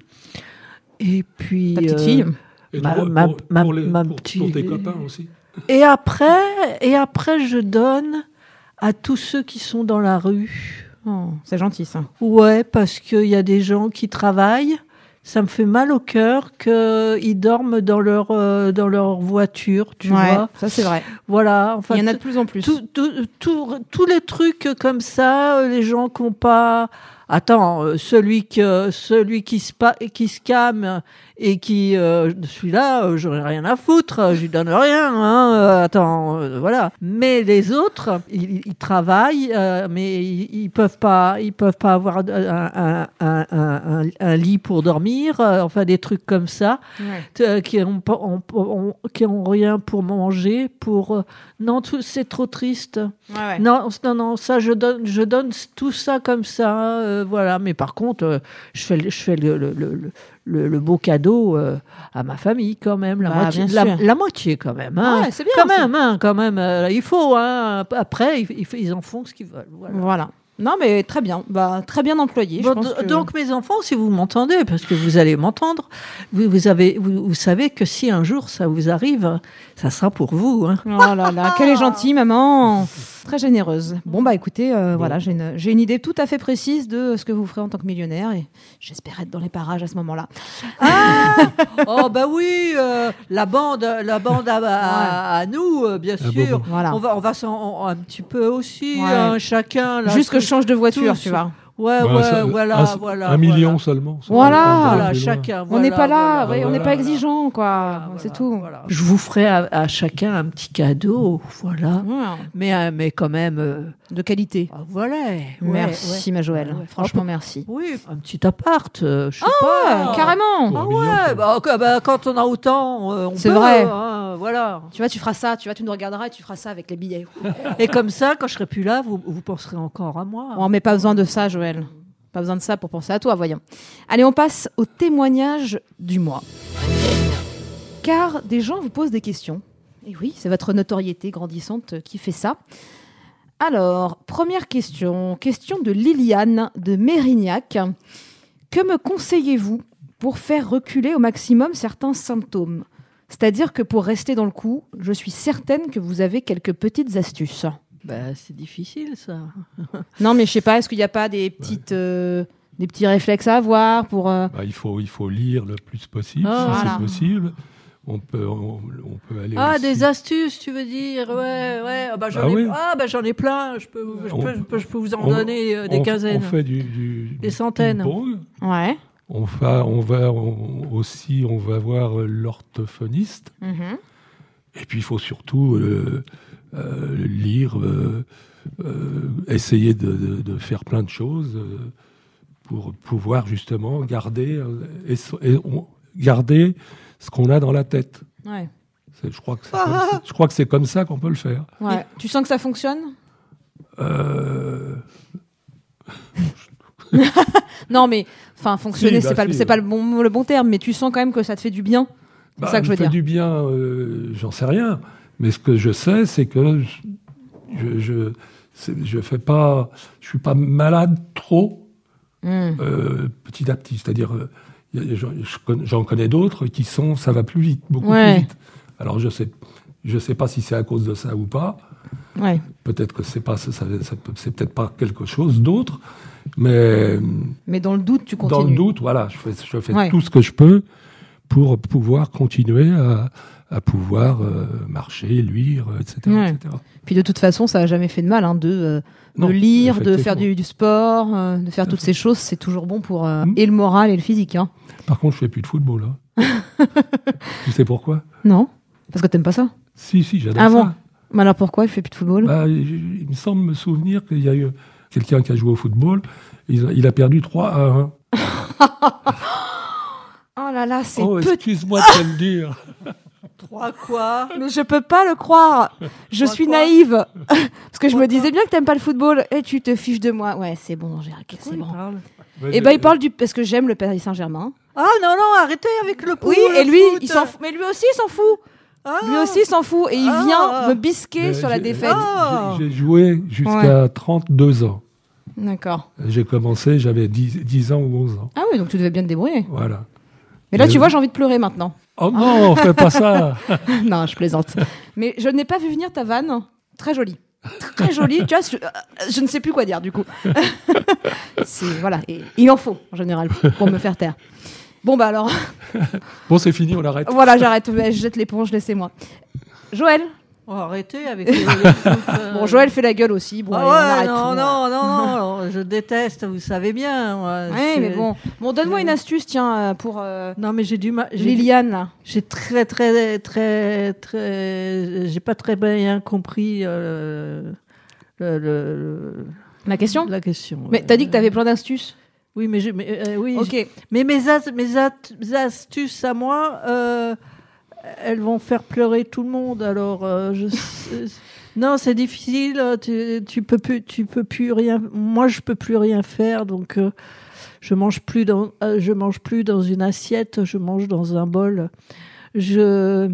Speaker 3: et puis...
Speaker 2: Ta petite
Speaker 3: euh,
Speaker 2: fille.
Speaker 4: Et
Speaker 3: Ma-
Speaker 4: pour,
Speaker 3: ma-
Speaker 4: pour-
Speaker 3: ma-
Speaker 4: pour les-
Speaker 3: ma
Speaker 4: pour-
Speaker 3: petite-
Speaker 4: pour tes copains aussi.
Speaker 3: Et après, et après, je donne à tous ceux qui sont dans la rue.
Speaker 2: Oh, c'est gentil, ça.
Speaker 3: Ouais, parce qu'il y a des gens qui travaillent. Ça me fait mal au cœur qu'ils dorment dans leur, euh, dans leur voiture, tu
Speaker 2: ouais,
Speaker 3: vois.
Speaker 2: ça, c'est vrai.
Speaker 3: Voilà. Enfin,
Speaker 2: Il y en a de plus en plus.
Speaker 3: tout- tout- tout- tous les trucs comme ça, euh, les gens qui n'ont pas... Attends, euh, celui, que, celui qui, se pa- qui se calme et qui... Euh, celui-là, euh, j'aurais rien à foutre, je lui donne rien. Hein, euh, attends, euh, voilà. Mais les autres, ils, ils travaillent, euh, mais ils, ils peuvent pas, ils peuvent pas avoir un, un, un, un, un lit pour dormir, euh, enfin des trucs comme ça,
Speaker 2: Ouais.
Speaker 3: euh, qui ont, pas- ont, ont- qui ont rien pour manger, pour... euh, non, tout- c'est trop triste.
Speaker 2: Ouais, ouais.
Speaker 3: Non, non, non, ça, je donne, je donne tout ça comme ça, euh, voilà. Mais par contre, euh, je fais, le- je fais le, le, le, le, le beau cadeau euh, à ma famille quand même, la,
Speaker 2: Bah,
Speaker 3: moitié,
Speaker 2: bien
Speaker 3: la,
Speaker 2: sûr.
Speaker 3: la moitié quand même. Hein.
Speaker 2: Ouais, c'est bien.
Speaker 3: quand
Speaker 2: c'est-
Speaker 3: même, hein, quand même. euh, il faut. Hein. Après, ils, ils, ils en font ce qu'ils veulent. Voilà.
Speaker 2: Voilà. Non, mais très bien. Bah, très bien employé.
Speaker 3: Bon,
Speaker 2: je pense
Speaker 3: d-
Speaker 2: que...
Speaker 3: Donc mes enfants, si vous m'entendez, parce que vous allez m'entendre, vous, vous, avez, vous, vous savez que si un jour ça vous arrive, ça sera pour vous. Hein.
Speaker 2: Oh là là, qu'elle est gentille, maman. Très généreuse. Bon, bah écoutez, euh,
Speaker 4: Bon.
Speaker 2: voilà, j'ai une, j'ai une idée tout à fait précise de ce que vous ferez en tant que millionnaire et j'espère être dans les parages à ce moment-là.
Speaker 3: Ah oh bah oui, euh, la bande, la bande à, à- à nous, euh, bien
Speaker 4: Ah, bon,
Speaker 3: sûr.
Speaker 4: bon.
Speaker 2: Voilà.
Speaker 3: On va, on va s'en un petit peu aussi,
Speaker 2: Ouais.
Speaker 3: hein, chacun. Là,
Speaker 2: Juste que je change de voiture,
Speaker 3: tous.
Speaker 2: tu vois.
Speaker 3: Ouais,
Speaker 4: Voilà,
Speaker 3: ouais,
Speaker 4: ça-
Speaker 3: voilà,
Speaker 4: un,
Speaker 3: voilà.
Speaker 4: un million
Speaker 3: voilà.
Speaker 4: seulement. ça
Speaker 2: Voilà.
Speaker 4: va pas
Speaker 3: Voilà,
Speaker 4: aller loin.
Speaker 3: chacun.
Speaker 2: on n'est
Speaker 3: voilà,
Speaker 2: pas là,
Speaker 3: voilà,
Speaker 2: ouais, on n'est
Speaker 3: voilà.
Speaker 2: pas exigeant, quoi.
Speaker 3: Voilà,
Speaker 2: C'est
Speaker 3: voilà,
Speaker 2: tout.
Speaker 3: voilà. Je vous ferai à, à chacun un petit cadeau, voilà.
Speaker 2: Ouais.
Speaker 3: Mais, euh, mais quand même, euh,
Speaker 2: De qualité.
Speaker 3: ah, voilà. ouais,
Speaker 2: Merci,
Speaker 3: ouais.
Speaker 2: ma Joël.
Speaker 3: Ouais, ouais.
Speaker 2: Franchement,
Speaker 3: Ah,
Speaker 2: merci.
Speaker 3: Oui, un petit appart, euh, je sais
Speaker 2: Ouais,
Speaker 3: pas.
Speaker 2: carrément.
Speaker 4: Pour
Speaker 3: Ah
Speaker 4: un million,
Speaker 3: ouais,
Speaker 4: quoi.
Speaker 3: bah, que- bah, quand on a autant, euh, on
Speaker 2: C'est
Speaker 3: peut,
Speaker 2: vrai.
Speaker 3: hein, voilà.
Speaker 2: Tu vois, tu feras ça, tu vois, tu nous regarderas et tu feras ça avec les billets.
Speaker 3: Et comme ça, quand je serai plus là, vous, vous penserez encore à moi.
Speaker 2: On met pas besoin de ça, Joël. Pas besoin de ça pour penser à toi, voyons. Allez, on passe au témoignage du mois. Car des gens vous posent des questions. Et oui, c'est votre notoriété grandissante qui fait ça. Alors, première question. Question de Liliane de Mérignac. Que me conseillez-vous pour faire reculer au maximum certains symptômes ? C'est-à-dire que pour rester dans le coup, je suis certaine que vous avez quelques petites astuces.
Speaker 3: Bah, c'est difficile, ça.
Speaker 2: Non, mais je sais pas, est-ce qu'il n'y a pas des, petites, euh, des petits réflexes à avoir pour... euh,
Speaker 4: Bah, il, faut, il faut lire le plus possible,
Speaker 2: Oh,
Speaker 4: si
Speaker 2: voilà.
Speaker 4: c'est possible. On peut, on, on peut aller
Speaker 3: Ah,
Speaker 4: aussi...
Speaker 3: des astuces, tu veux dire? Ouais, ouais. Ah, bah, j'en,
Speaker 4: Ah
Speaker 3: ai...
Speaker 4: oui.
Speaker 3: Ah, bah, j'en ai plein. Je peux, je
Speaker 4: On-
Speaker 3: peux, je peux, je peux vous en
Speaker 4: on-
Speaker 3: donner euh, des
Speaker 4: on,
Speaker 3: quinzaines.
Speaker 4: On fait du, du,
Speaker 3: Des
Speaker 4: du
Speaker 3: centaines.
Speaker 4: ping-pong.
Speaker 2: Ouais.
Speaker 4: On va, on va on- aussi, on va voir l'orthophoniste.
Speaker 2: Mhm.
Speaker 4: Et puis, il faut surtout euh, euh, lire, euh, euh, essayer de, de- de faire plein de choses euh, pour pouvoir justement garder, euh, et, so- et on- garder ce qu'on a dans la tête.
Speaker 2: Ouais.
Speaker 4: C'est- je, crois que c'est comme, je crois que c'est comme ça qu'on peut le faire.
Speaker 2: Ouais. Tu sens que ça fonctionne ?
Speaker 4: Euh,
Speaker 2: Non, mais enfin, fonctionner,
Speaker 4: Si,
Speaker 2: c'est
Speaker 4: bah
Speaker 2: pas, le-
Speaker 4: si,
Speaker 2: c'est pas
Speaker 4: ouais.
Speaker 2: le bon, le bon terme, mais tu sens quand même que ça te fait du bien. C'est
Speaker 4: bah,
Speaker 2: ça que je veux
Speaker 4: me fait
Speaker 2: dire.
Speaker 4: du bien, euh, j'en sais rien. Mais ce que je sais, c'est que je, je, je, c'est- je fais pas, je suis pas malade trop
Speaker 2: Mm.
Speaker 4: euh, petit à petit. C'est-à-dire, euh, y a- j'en je connais- j'en connais d'autres qui sont, ça va plus vite, beaucoup
Speaker 2: Ouais.
Speaker 4: plus vite. Alors je sais, je sais pas si c'est à cause de ça ou pas.
Speaker 2: Ouais.
Speaker 4: Peut-être que c'est pas, ça, ça- ça peut- c'est peut-être pas quelque chose d'autre. Mais
Speaker 2: Mais dans le doute, tu continues.
Speaker 4: dans le doute, voilà, je fais, je fais
Speaker 2: Ouais.
Speaker 4: tout ce que je peux pour pouvoir continuer à, à pouvoir euh, marcher, lire, et cetera,
Speaker 2: Ouais.
Speaker 4: et cetera.
Speaker 2: Puis de toute façon, ça n'a jamais fait de mal hein, de, euh, de
Speaker 4: Non,
Speaker 2: lire, de
Speaker 4: effectivement.
Speaker 2: faire du, du sport, euh, de faire toutes ces choses. C'est toujours bon pour euh,
Speaker 4: Mm.
Speaker 2: et le moral et le physique. Hein.
Speaker 4: Par contre, je fais plus de football. Hein. Tu sais pourquoi?
Speaker 2: Non ? Parce que t'aimes pas ça ?
Speaker 4: Si, si, j'adore
Speaker 2: Ah bon
Speaker 4: ça.
Speaker 2: Mais alors pourquoi tu fais plus de football ?
Speaker 4: Bah, il il me semble me souvenir qu'il y a eu quelqu'un qui a joué au football. Il a, il a perdu trois à un.
Speaker 2: Oh là là, c'est
Speaker 4: Oh,
Speaker 2: peu...
Speaker 4: excuse-moi de te le dire.
Speaker 3: Trois quoi?
Speaker 2: Mais je peux pas le croire. Je
Speaker 3: Trois
Speaker 2: suis
Speaker 3: quoi
Speaker 2: naïve. Parce que je me
Speaker 3: Trois
Speaker 2: disais bien que t'aimes pas le football et tu te fiches de moi. Ouais, c'est bon, j'ai raqué, c'est
Speaker 3: Oui,
Speaker 2: bon.
Speaker 3: parle.
Speaker 2: Et ben il parle du parce que j'aime le Paris Saint-Germain.
Speaker 3: Ah non, non, arrêtez avec le
Speaker 2: Oui,
Speaker 3: pool,
Speaker 2: et
Speaker 3: le
Speaker 2: lui,
Speaker 3: foot.
Speaker 2: il s'en fout. Mais lui aussi, il s'en fout.
Speaker 3: Ah.
Speaker 2: Lui aussi, il s'en fout. Et il
Speaker 3: Ah.
Speaker 2: vient me bisquer
Speaker 4: Mais
Speaker 2: sur la
Speaker 4: j'ai-
Speaker 2: défaite.
Speaker 3: Ah.
Speaker 4: J'ai j'ai joué jusqu'à trente-deux ans.
Speaker 2: D'accord.
Speaker 4: J'ai commencé, j'avais dix, dix ans ou onze ans.
Speaker 2: Ah oui, donc tu devais bien te débrouiller.
Speaker 4: Voilà.
Speaker 2: Mais là,
Speaker 4: Mais-
Speaker 2: tu vois, j'ai envie de pleurer maintenant.
Speaker 4: Oh non, fais pas ça.
Speaker 2: Non, je plaisante. Mais je n'ai pas vu venir ta vanne. Très jolie. Très jolie. Tu vois, je, euh, je ne sais plus quoi dire du coup. C'est, voilà. Et il en faut, en général, pour me faire taire. Bon, bah alors,
Speaker 4: Bon, c'est fini, on arrête.
Speaker 2: voilà, j'arrête. Je jette l'éponge, laissez-moi. Joël.
Speaker 3: Oh, arrêtez avec les, les foot, euh.
Speaker 2: Bon, Joël fait la gueule aussi. Bon,
Speaker 3: Ah
Speaker 2: allez, on
Speaker 3: ouais,
Speaker 2: arrête
Speaker 3: non,
Speaker 2: tout.
Speaker 3: non, non, non, je déteste, vous savez bien. moi,
Speaker 2: Ouais,
Speaker 3: c'est-
Speaker 2: mais bon. Bon, donne-moi une astuce, tiens, euh, pour euh,
Speaker 3: Non, mais j'ai du mal. j'ai du-
Speaker 2: Liliane, là.
Speaker 3: J'ai très, très, très, très. J'ai pas très bien compris euh, le, le- le-
Speaker 2: La question.
Speaker 3: la question.
Speaker 2: Mais t'as dit que t'avais plein d'astuces.
Speaker 3: Oui, mais, j'ai- mais, euh, oui,
Speaker 2: Ok.
Speaker 3: mais mes, as- mes at- astuces à moi, euh, elles vont faire pleurer tout le monde. Alors, euh, je sais- non, c'est difficile. Tu, tu peux plus, tu peux plus rien. Moi, je peux plus rien faire. Donc, euh, je mange plus dans, euh, je mange plus dans une assiette. Je mange dans un bol. Je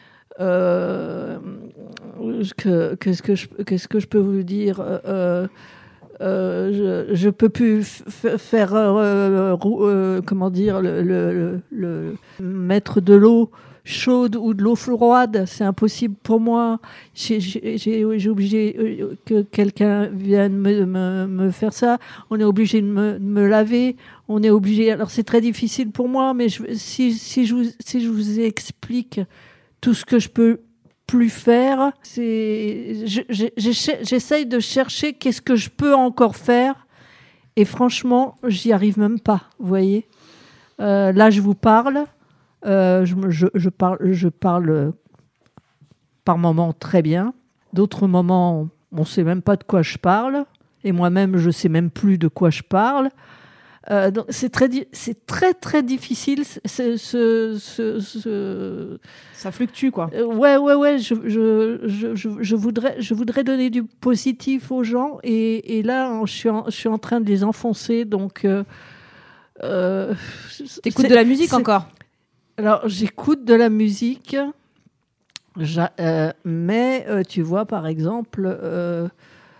Speaker 3: euh, que- qu'est-ce que je qu'est-ce que je peux vous dire euh, euh, je, je peux plus f- faire euh, rou- euh, comment dire le, le, le- le- mettre de l'eau chaude ou de l'eau froide, c'est impossible pour moi. J'ai j'ai- j'ai- j'ai obligé euh, que quelqu'un vienne me, me, me faire ça. On est obligé de me, de me laver. On est obligé. Alors c'est très difficile pour moi, mais je, si, si, je vous, si je vous explique tout ce que je peux plus faire, c'est je- je- j'essa- j'essaye de chercher qu'est-ce que je peux encore faire, et franchement, j'y arrive même pas. Vous voyez, Euh, là, je vous parle, euh, je, me- je, je parle, je parle par moments très bien, d'autres moments, on sait même pas de quoi je parle, et moi-même, je sais même plus de quoi je parle. Euh, donc c'est très, di- c'est très très difficile. C'est, ce, ce, ce,
Speaker 2: Ça fluctue, quoi.
Speaker 3: euh, ouais, ouais, ouais. Je, je, je, je, je voudrais, je voudrais donner du positif aux gens, et, et là, je suis, en, je suis en train de les enfoncer. Donc, euh, euh,
Speaker 2: T'écoutes
Speaker 3: c'est-
Speaker 2: de la musique
Speaker 3: c'est-
Speaker 2: encore.
Speaker 3: Alors, j'écoute de la musique, j'a- euh, mais euh, tu vois, par exemple, euh,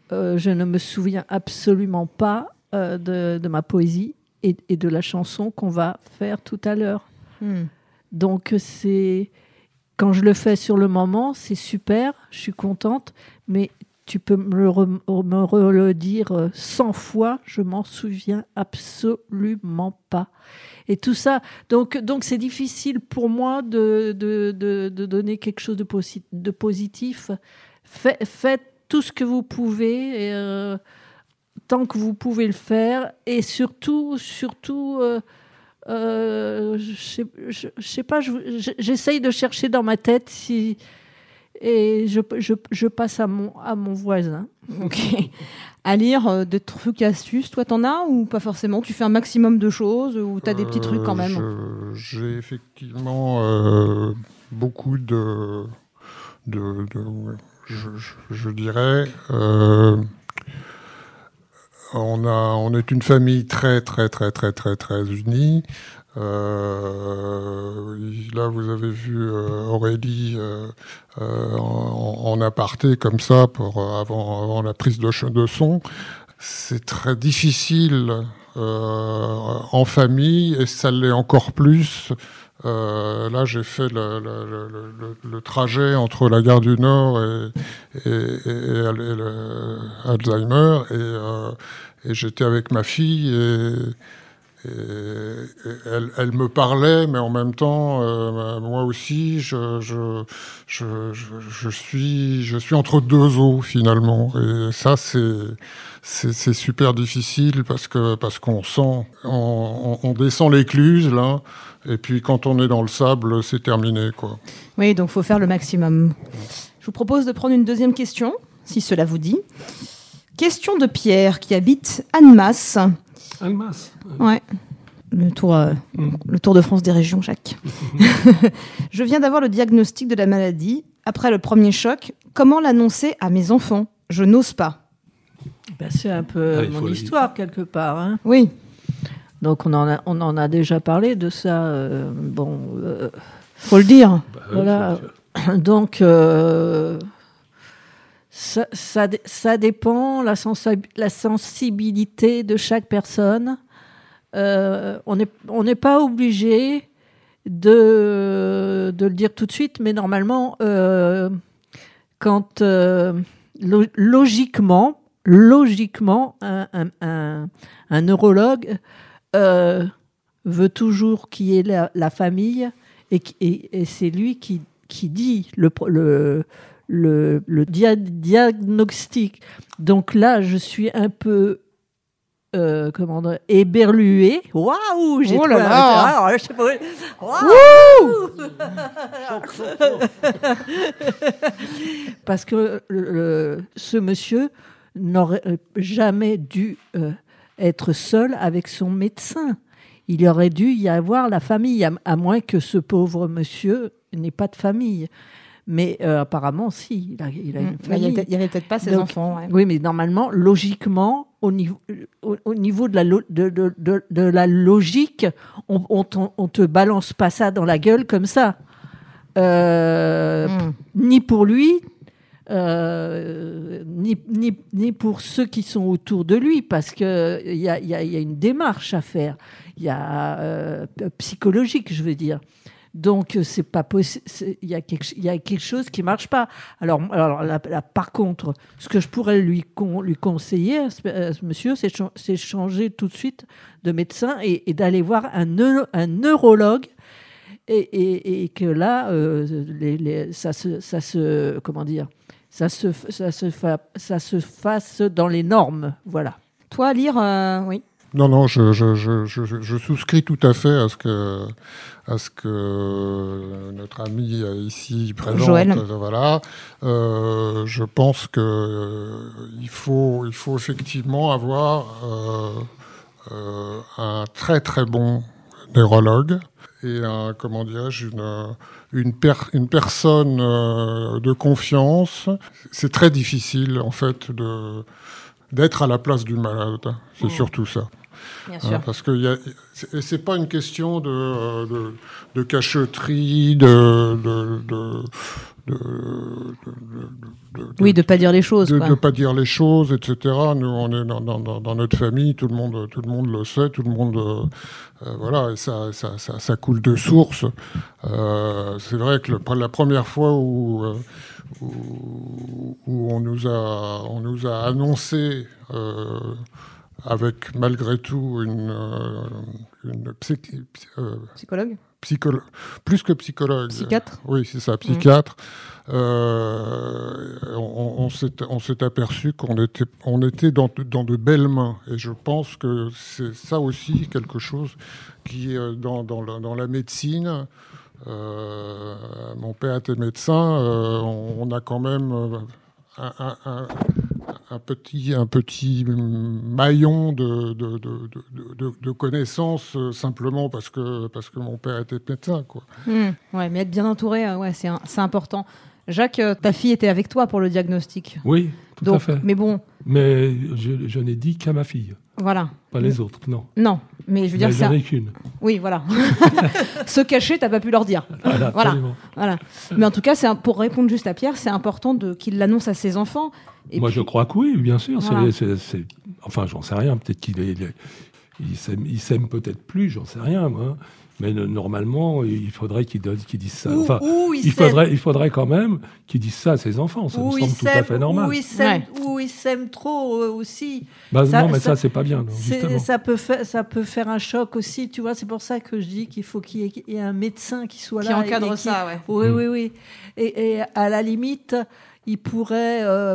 Speaker 3: euh, je ne me souviens absolument pas euh, de, de ma poésie et, et de la chanson qu'on va faire tout à l'heure.
Speaker 2: Hmm.
Speaker 3: Donc, c'est... Quand je le fais sur le moment, c'est super, je suis contente, mais tu peux me le, re- me re- le dire cent fois, je m'en souviens absolument pas. Et tout ça, donc, donc c'est difficile pour moi de, de, de, de donner quelque chose de, posi- de positif. Fait, faites tout ce que vous pouvez, et, euh, tant que vous pouvez le faire, et surtout, surtout... Euh, Euh, je sais, je, je sais pas, je, je, j'essaye de chercher dans ma tête si, et je, je, je passe à mon, à mon voisin.
Speaker 2: Ok. À lire euh, des trucs et astuces, toi t'en as ou pas forcément? Tu fais un maximum de choses ou t'as des petits trucs quand même?
Speaker 5: Euh, je- J'ai effectivement euh, beaucoup de, de, de je, je, je dirais. Euh, On, a, on est une famille très, très, très, très, très, très unie. Euh, là, vous avez vu euh, Aurélie euh, euh, en, en aparté comme ça pour, euh, avant, avant la prise de, de son. C'est très difficile euh, en famille et ça l'est encore plus. Euh, là, j'ai fait le, le, le, le, le trajet entre la gare du Nord et, et, et, et, et le Alzheimer et, euh, et j'étais avec ma fille et, et, et elle, elle me parlait, mais en même temps, euh, moi aussi, je, je, je, je, je suis, je suis entre deux eaux finalement. Et ça, c'est, c'est, c'est super difficile parce que parce qu'on sent, on, on descend l'écluse là. Et puis, quand on est dans le sable, c'est terminé, quoi.
Speaker 2: Oui, donc il faut faire le maximum. Je vous propose de prendre une deuxième question, si cela vous dit. Question de Pierre, qui habite Annemasse.
Speaker 4: Annemasse.
Speaker 2: Ouais. Le tour, euh,
Speaker 4: Mm.
Speaker 2: le tour de France des régions, Jacques. Je viens d'avoir le diagnostic de la maladie. Après le premier choc, comment l'annoncer à mes enfants? Je n'ose pas.
Speaker 3: Ben, c'est un peu
Speaker 4: Ah, il faut
Speaker 3: mon
Speaker 4: le
Speaker 3: histoire, quelque part. Hein.
Speaker 2: Oui.
Speaker 3: Donc, on en, a, on en a déjà parlé de ça. Euh, bon, euh,
Speaker 2: Faut le dire.
Speaker 4: Bah,
Speaker 3: Voilà.
Speaker 4: faut le dire.
Speaker 3: donc, euh, ça, ça, dé- ça dépend, la, sensi- la sensibilité de chaque personne. Euh, on n'est on n'est pas obligé de, de le dire tout de suite, mais normalement, euh, quand euh, lo- logiquement, logiquement, un, un, un, un neurologue euh, veut toujours qu'il y ait la, la famille et, qui- et, et c'est lui qui, qui dit le, pro- le, le, le dia- diagnostic. Donc là, je suis un peu euh, comment dire, éberluée. Waouh, j'ai
Speaker 2: Oh
Speaker 3: trouvé
Speaker 2: là
Speaker 3: un-
Speaker 2: là.
Speaker 3: Ah, je sais pas. Waouh. Parce que le- le- ce monsieur n'aurait jamais dû euh, être seul avec son médecin. Il aurait dû y avoir la famille, à, à moins que ce pauvre monsieur n'ait pas de famille. Mais euh, apparemment, si, il a, il a une
Speaker 2: Mm. Mais Il
Speaker 3: famille.
Speaker 2: n'y avait peut-être pas ses
Speaker 3: Donc,
Speaker 2: enfants. Ouais.
Speaker 3: Oui, mais normalement, logiquement, au niveau, au, au niveau de, la lo- de, de, de, de la logique, on on t'en- on te balance pas ça dans la gueule comme ça. Euh,
Speaker 2: Mm.
Speaker 3: Ni pour lui, euh, ni, ni, ni pour ceux qui sont autour de lui, parce qu'il y a, y, a, y a une démarche à faire. Il y a euh, psychologique, je veux dire. Donc, c'est pas possible. Il y a quelque, il y a quelque chose qui marche pas. Alors, alors là, là, par contre, ce que je pourrais lui, con, lui conseiller à ce, à ce monsieur, c'est, ch- c'est changer tout de suite de médecin et, et d'aller voir un, neuro, un neurologue. Et, et, et que là, euh, les, les, ça, se, ça se, comment dire, ça se, ça se, fa, ça se fasse dans les normes, voilà.
Speaker 2: Toi, lire, euh, oui.
Speaker 5: Non, non, je, je, je, je, je souscris tout à fait à ce que, à ce que notre ami ici présente.
Speaker 2: Joël.
Speaker 5: euh, Voilà. Euh, je pense que euh, il faut, il faut effectivement avoir euh, euh, un très très bon neurologue et un, comment dirais-je, une, une, per, une personne euh, de confiance. C'est très difficile en fait de d'être à la place du malade. C'est
Speaker 2: Mmh.
Speaker 5: surtout ça.
Speaker 2: Bien
Speaker 5: Hein, parce que y a, c'est, c'est pas une question de, de, de cacheterie, de, de, de, de, de, de, de
Speaker 2: oui, de pas dire les choses.
Speaker 5: De
Speaker 2: quoi.
Speaker 5: ne pas dire les choses, et cetera. Nous, on est dans, dans, dans notre famille, tout le monde, tout le monde le sait, tout le monde, euh, voilà, et ça, ça, ça, ça coule de source. Euh, c'est vrai que le, la première fois où, euh, où, où on nous a, on nous a annoncé, euh, avec malgré tout une, euh, une psy- euh,
Speaker 2: Psychologue.
Speaker 5: Psycholo- plus que psychologue.
Speaker 2: Psychiatre.
Speaker 5: Oui, c'est ça, psychiatre. Mmh. Euh, on, on, s'est, on s'est aperçu qu'on était, on était dans, dans de belles mains. Et je pense que c'est ça aussi quelque chose qui, dans, dans, la, dans la médecine, euh, mon père était médecin, euh, on, on a quand même un, un, un, un, petit, un petit maillon de, de, de, de, de, de connaissances, euh, simplement parce que, parce que mon père était médecin, quoi.
Speaker 2: Mmh, ouais, mais être bien entouré, euh, ouais, c'est, un, c'est important. Jacques, euh, ta fille était avec toi pour le diagnostic.
Speaker 4: Oui, tout
Speaker 2: Donc,
Speaker 4: à fait.
Speaker 2: Mais bon.
Speaker 4: Mais je, je n'ai dit qu'à ma fille.
Speaker 2: Voilà.
Speaker 4: Pas les autres, non.
Speaker 2: Non, mais je veux dire,
Speaker 4: mais
Speaker 2: c'est.
Speaker 4: J'en ai qu'une.
Speaker 2: Oui, voilà. Se cacher, t'as pas pu leur dire.
Speaker 4: Voilà,
Speaker 2: voilà.
Speaker 4: absolument.
Speaker 2: voilà. Mais en tout cas, c'est un, pour répondre juste à Pierre, c'est important de, qu'il l'annonce à ses enfants. Et
Speaker 4: Moi,
Speaker 2: puis...
Speaker 4: je crois que oui, bien sûr.
Speaker 2: Voilà.
Speaker 4: C'est, c'est, c'est... Enfin, j'en sais rien. Peut-être qu'il est, il, est, il, s'aime, il s'aime peut-être plus, j'en sais rien, moi. Mais euh, normalement, il faudrait qu'il, donne, qu'il dise ça.
Speaker 3: Ou,
Speaker 4: Enfin,
Speaker 3: ou il,
Speaker 4: il, faudrait, il faudrait quand même qu'il dise ça à ses enfants. Ça me semble tout à fait normal.
Speaker 3: Ou il s'aime,
Speaker 2: ouais.
Speaker 3: ou il s'aime trop euh, aussi.
Speaker 4: Bah,
Speaker 3: ça,
Speaker 4: non, mais ça,
Speaker 3: ça
Speaker 4: c'est pas bien. Non,
Speaker 3: c'est, ça, peut faire, ça peut faire un choc aussi, tu vois. C'est pour ça que je dis qu'il faut qu'il y ait un médecin qui soit
Speaker 2: qui
Speaker 3: là.
Speaker 2: encadre
Speaker 3: et qui,
Speaker 2: ça, ouais.
Speaker 3: Oui,
Speaker 4: mmh.
Speaker 3: oui, oui. Et, et à la limite, il pourrait euh,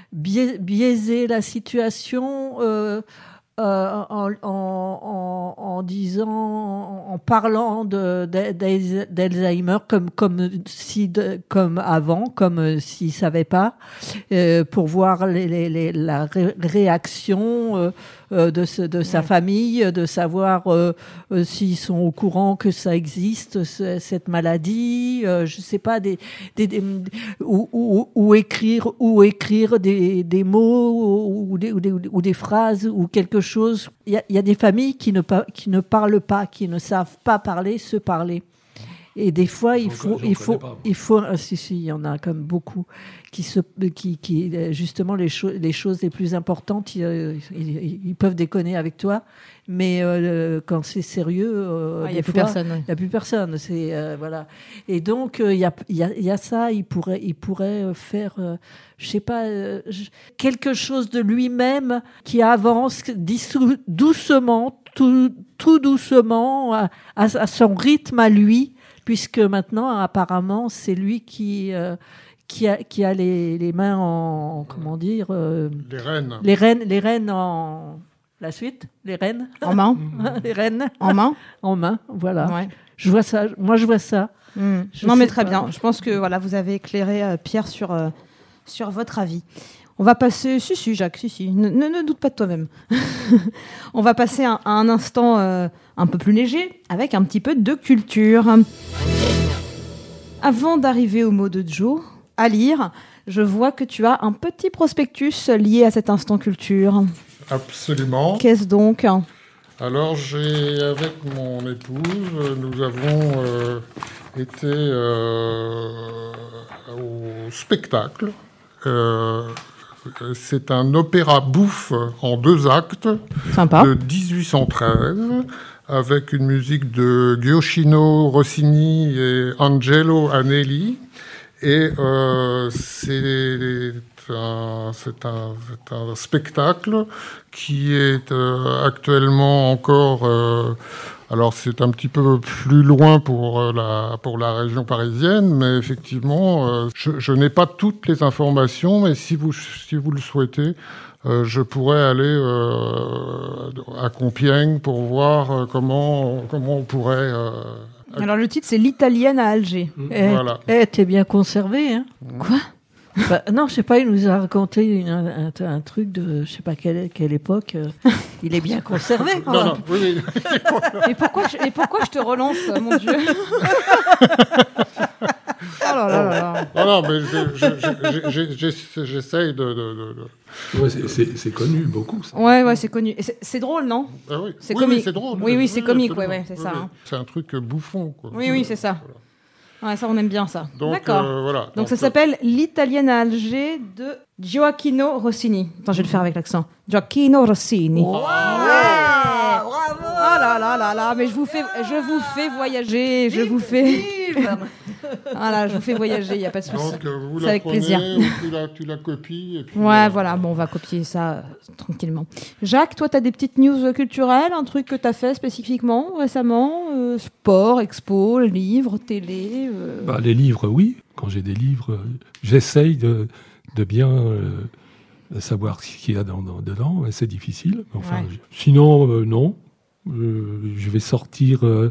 Speaker 3: biaiser la situation euh, euh, en, en, en, en disant, en parlant de, de, d'Alzheimer comme, comme, si de, comme avant, comme s'il ne savait pas, euh, pour voir les, les, les, la ré- réaction euh, euh, de, ce, de sa
Speaker 2: ouais.
Speaker 3: famille, de savoir euh, euh, s'ils sont au courant que ça existe, ce, cette maladie, euh, je ne sais pas, des, des, des, ou, ou, ou écrire, ou écrire des, des mots ou des, ou, des, ou des phrases ou quelque chose. Il y a, il y a des familles qui ne, pa- qui ne parlent pas, qui ne savent pas parler, se parler. Et des fois, il faut, il faut, il faut, ah, si, si, il y en a comme beaucoup qui se, qui, qui, justement, les, cho- les choses les plus importantes, ils, ils, ils peuvent déconner avec toi, mais euh, quand c'est sérieux, euh,
Speaker 2: il
Speaker 3: n'y
Speaker 2: n'y a plus personne.
Speaker 3: Il n'y a plus personne. C'est euh, voilà. Et donc, il euh, y a, il y a, il y a ça. Il pourrait, il pourrait faire, euh, je sais pas, euh, quelque chose de lui-même qui avance dissou- doucement, tout, tout doucement, à, à, à son rythme à lui. Puisque maintenant, apparemment, c'est lui qui, euh, qui, a, qui a les, les mains en... Comment dire euh,
Speaker 5: Les rênes.
Speaker 3: Les rênes, les rênes en... La suite Les rênes
Speaker 2: En main.
Speaker 3: Les rênes
Speaker 2: En main.
Speaker 3: En main, voilà.
Speaker 2: Ouais.
Speaker 3: Je vois ça. Moi, je vois ça.
Speaker 2: Mmh.
Speaker 3: Je
Speaker 2: non, mais
Speaker 3: sais
Speaker 2: très
Speaker 3: pas.
Speaker 2: bien. Je pense que voilà, vous avez éclairé euh, Pierre sur, euh, sur votre avis. On va passer... Si, si, Jacques, si, si. Ne, ne, ne doute pas de toi-même. On va passer à, à un instant euh, un peu plus léger, avec un petit peu de culture. Avant d'arriver au mot de Joe, à lire, je vois que tu as un petit prospectus lié à cet instant culture.
Speaker 5: Absolument.
Speaker 2: Qu'est-ce donc ?
Speaker 5: Alors, j'ai, avec mon épouse, nous avons euh, été euh, au spectacle. Euh, c'est un opéra bouffe en deux actes
Speaker 2: Sympa.
Speaker 5: de dix-huit cent treize, avec une musique de Giochino Rossini et Angelo Anelli. Et euh, c'est, un, c'est, un, c'est un spectacle qui est euh, actuellement encore... Euh, alors c'est un petit peu plus loin pour la, pour la région parisienne, mais effectivement, euh, je, je n'ai pas toutes les informations, mais si vous, si vous le souhaitez, euh, je pourrais aller euh, à Compiègne pour voir euh, comment, comment on pourrait... Euh,
Speaker 2: Alors le titre, c'est L'Italienne à Alger.
Speaker 3: Eh,
Speaker 5: Voilà.
Speaker 3: eh, t'es bien conservé, hein.
Speaker 2: Quoi ?
Speaker 3: Bah, non, je sais pas, il nous a raconté une, un, un, un truc de, je sais pas quelle, quelle époque. euh, il est bien conservé.
Speaker 5: Non, non, oui, oui.
Speaker 2: Et pourquoi, je, et pourquoi je te relance, mon Dieu ? Oh là là là là.
Speaker 5: Non, non, mais je- je- je- je- je- j'essaye de... de, de, de...
Speaker 4: Ouais, c'est, c'est, c'est connu, beaucoup, ça.
Speaker 2: Ouais, ouais, c'est connu. Et c'est, c'est drôle, non ?
Speaker 5: Ah oui.
Speaker 2: C'est
Speaker 5: oui,
Speaker 2: comique.
Speaker 5: oui, c'est drôle.
Speaker 2: Oui, oui, c'est comique,
Speaker 5: absolument.
Speaker 2: ouais, ouais, c'est ça, hein.
Speaker 5: C'est un truc bouffon, quoi.
Speaker 2: Oui, oui, c'est ça.
Speaker 5: Voilà.
Speaker 2: Ouais, ça, on aime bien ça.
Speaker 5: Donc,
Speaker 2: D'accord.
Speaker 5: euh, voilà.
Speaker 2: Donc, ça s'appelle L'Italienne à Alger de Gioacchino Rossini. Attends, je vais le faire avec l'accent. Gioacchino Rossini.
Speaker 3: Ouais, bravo.
Speaker 2: Oh là là là là, mais je vous fais, je vous fais voyager, je vous fais... Voilà, je vous fais voyager, il n'y a pas de souci.
Speaker 5: Donc, euh, vous
Speaker 2: C'est
Speaker 5: la
Speaker 2: avec
Speaker 5: prenez,
Speaker 2: plaisir.
Speaker 5: ou tu la, tu la copies. Et puis,
Speaker 2: Ouais,
Speaker 5: euh,
Speaker 2: voilà, bon, on va copier ça euh, tranquillement. Jacques, toi, tu as des petites news culturelles, un truc que tu as fait spécifiquement récemment euh, sport, expo, livres, télé euh...
Speaker 4: Bah, les livres, oui. Quand j'ai des livres, euh, j'essaye de, de bien euh, savoir ce qu'il y a dans, dans- dedans. Mais c'est difficile. Enfin,
Speaker 2: Ouais.
Speaker 4: je- sinon, euh, non. Euh, je vais sortir euh,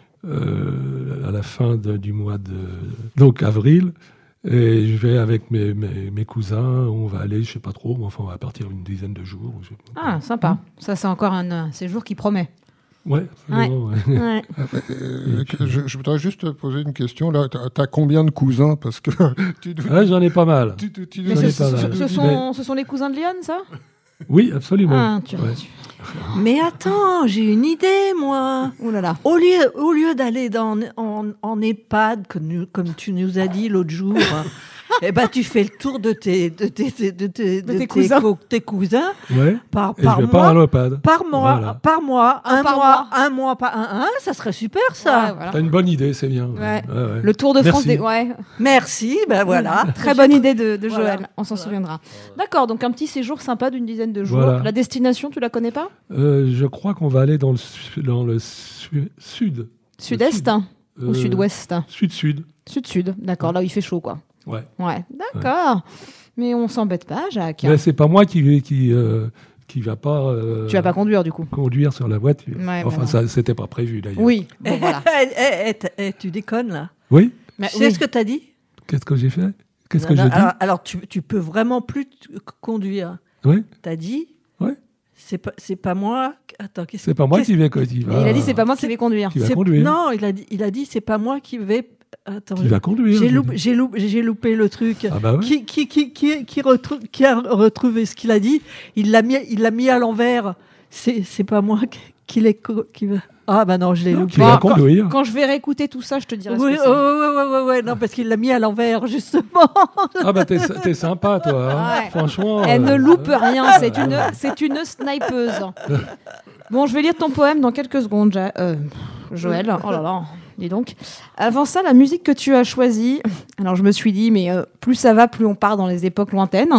Speaker 4: euh, à la fin de- du mois de donc avril. Et je vais avec mes, mes, mes cousins, on va aller, je sais pas trop, mais enfin on va partir une dizaine de jours. je sais pas.
Speaker 2: Ah, sympa. Ça, c'est encore un euh, séjour qui promet.
Speaker 4: Ouais, absolument, ouais.
Speaker 2: Ouais.
Speaker 5: euh, que- je, je voudrais juste te poser une question. Là, t'as, t'as combien de cousins? Parce que tu, nous-
Speaker 4: Ouais, j'en ai pas mal.
Speaker 5: tu, tu, tu
Speaker 2: Mais
Speaker 5: nous
Speaker 4: J'en
Speaker 2: ce,
Speaker 4: ai
Speaker 5: dis-
Speaker 4: pas
Speaker 2: ce-
Speaker 4: mal.
Speaker 2: ce sont, ce sont les cousins de Lyon, ça
Speaker 4: Oui, absolument.
Speaker 2: Ah, tu
Speaker 4: Ouais.
Speaker 2: tu-
Speaker 3: Mais attends, j'ai une idée, moi.
Speaker 2: Oh là là.
Speaker 3: Au lieu, au lieu d'aller dans, en, en EHPAD, comme, nous- comme tu nous as dit l'autre jour, eh ben, tu fais le tour de tes, de tes, de tes, de tes,
Speaker 2: De tes cousins.
Speaker 3: co- tes cousins
Speaker 4: Ouais.
Speaker 3: par,
Speaker 4: Et je
Speaker 3: par
Speaker 4: vais pas à
Speaker 3: mois.
Speaker 4: l'EHPAD.
Speaker 3: Par mois,
Speaker 4: Voilà.
Speaker 3: par mois,
Speaker 2: Un
Speaker 3: un,
Speaker 2: par
Speaker 3: mois,
Speaker 2: mois.
Speaker 3: un mois, pas un, un, ça serait super ça.
Speaker 2: Ouais, voilà.
Speaker 4: T'as une bonne idée, c'est bien.
Speaker 2: Ouais.
Speaker 4: Ouais, ouais.
Speaker 2: Le Tour de France
Speaker 4: Merci.
Speaker 2: des... Ouais,
Speaker 3: Merci, ben voilà.
Speaker 2: très bonne idée de, de
Speaker 3: Voilà.
Speaker 2: Joël, on s'en
Speaker 3: Voilà.
Speaker 2: souviendra. D'accord, donc un petit séjour sympa d'une dizaine de jours.
Speaker 4: Voilà.
Speaker 2: La destination, tu la connais pas
Speaker 4: Euh, je crois qu'on va aller dans le, su- dans le su- sud.
Speaker 2: Sud-est
Speaker 4: sud.
Speaker 2: hein, ou
Speaker 4: Euh,
Speaker 2: sud-ouest?
Speaker 4: Sud-sud.
Speaker 2: Sud-sud, d'accord, là où il fait chaud, quoi.
Speaker 4: Ouais.
Speaker 2: Ouais, d'accord. Mais on s'embête pas, Jacques.
Speaker 4: Mais c'est pas moi qui vais qui euh, qui va pas. euh,
Speaker 2: Tu vas pas conduire, du coup.
Speaker 4: conduire sur la voiture.
Speaker 2: Ouais,
Speaker 4: enfin,
Speaker 2: bah non.
Speaker 4: ça c'était pas prévu d'ailleurs.
Speaker 2: Oui, bon, voilà.
Speaker 3: Eh, eh, eh, t- eh, tu déconnes là.
Speaker 4: Oui.
Speaker 2: Mais
Speaker 3: Tu sais
Speaker 2: oui.
Speaker 3: ce que tu as dit?
Speaker 4: Qu'est-ce que j'ai fait Qu'est-ce que
Speaker 3: Non,
Speaker 4: j'ai
Speaker 3: non,
Speaker 4: dit
Speaker 3: alors, alors, tu, tu peux vraiment plus t- conduire.
Speaker 4: Oui.
Speaker 3: T'as dit?
Speaker 4: Ouais.
Speaker 3: C'est pas, c'est pas moi. Attends, qu'est-ce
Speaker 4: C'est pas moi
Speaker 3: qu'est-ce-
Speaker 4: qui vais qui va.
Speaker 2: Et il a dit c'est pas moi qui vais conduire.
Speaker 4: Qui va
Speaker 3: c'est-
Speaker 4: conduire.
Speaker 3: Non, il a dit, il a dit c'est pas moi qui vais. Attends,
Speaker 4: Qui va conduire.
Speaker 3: j'ai
Speaker 4: j'ai
Speaker 3: loupé,
Speaker 4: dit.
Speaker 3: j'ai loupé, j'ai loupé le truc.
Speaker 4: Ah bah ouais.
Speaker 3: Qui, qui, qui, qui, qui, retrou- qui a retrouvé ce qu'il a dit? Il l'a mis, il l'a mis à l'envers. C'est, c'est pas moi qui, qui l'ai co- qui va. Ah bah non, je l'ai
Speaker 4: Non,
Speaker 3: loupé.
Speaker 4: qui va
Speaker 2: Bon,
Speaker 4: conduire.
Speaker 2: Quand je vais réécouter tout ça, je te dirai
Speaker 3: Oui,
Speaker 2: ce que c'est.
Speaker 3: ouais, ouais, ouais, ouais, ouais, non, parce qu'il l'a mis à l'envers, justement.
Speaker 4: Ah bah t'es t'es sympa toi. Hein.
Speaker 2: Ouais.
Speaker 4: Franchement.
Speaker 2: Elle
Speaker 4: euh,
Speaker 2: ne loupe rien, c'est une, c'est une snipeuse. Bon, je vais lire ton poème dans quelques secondes, Ja- euh, Joël. Oh là là, dis donc. Avant ça, la musique que tu as choisie. Alors, je me suis dit, mais euh, plus ça va, plus on part dans les époques lointaines.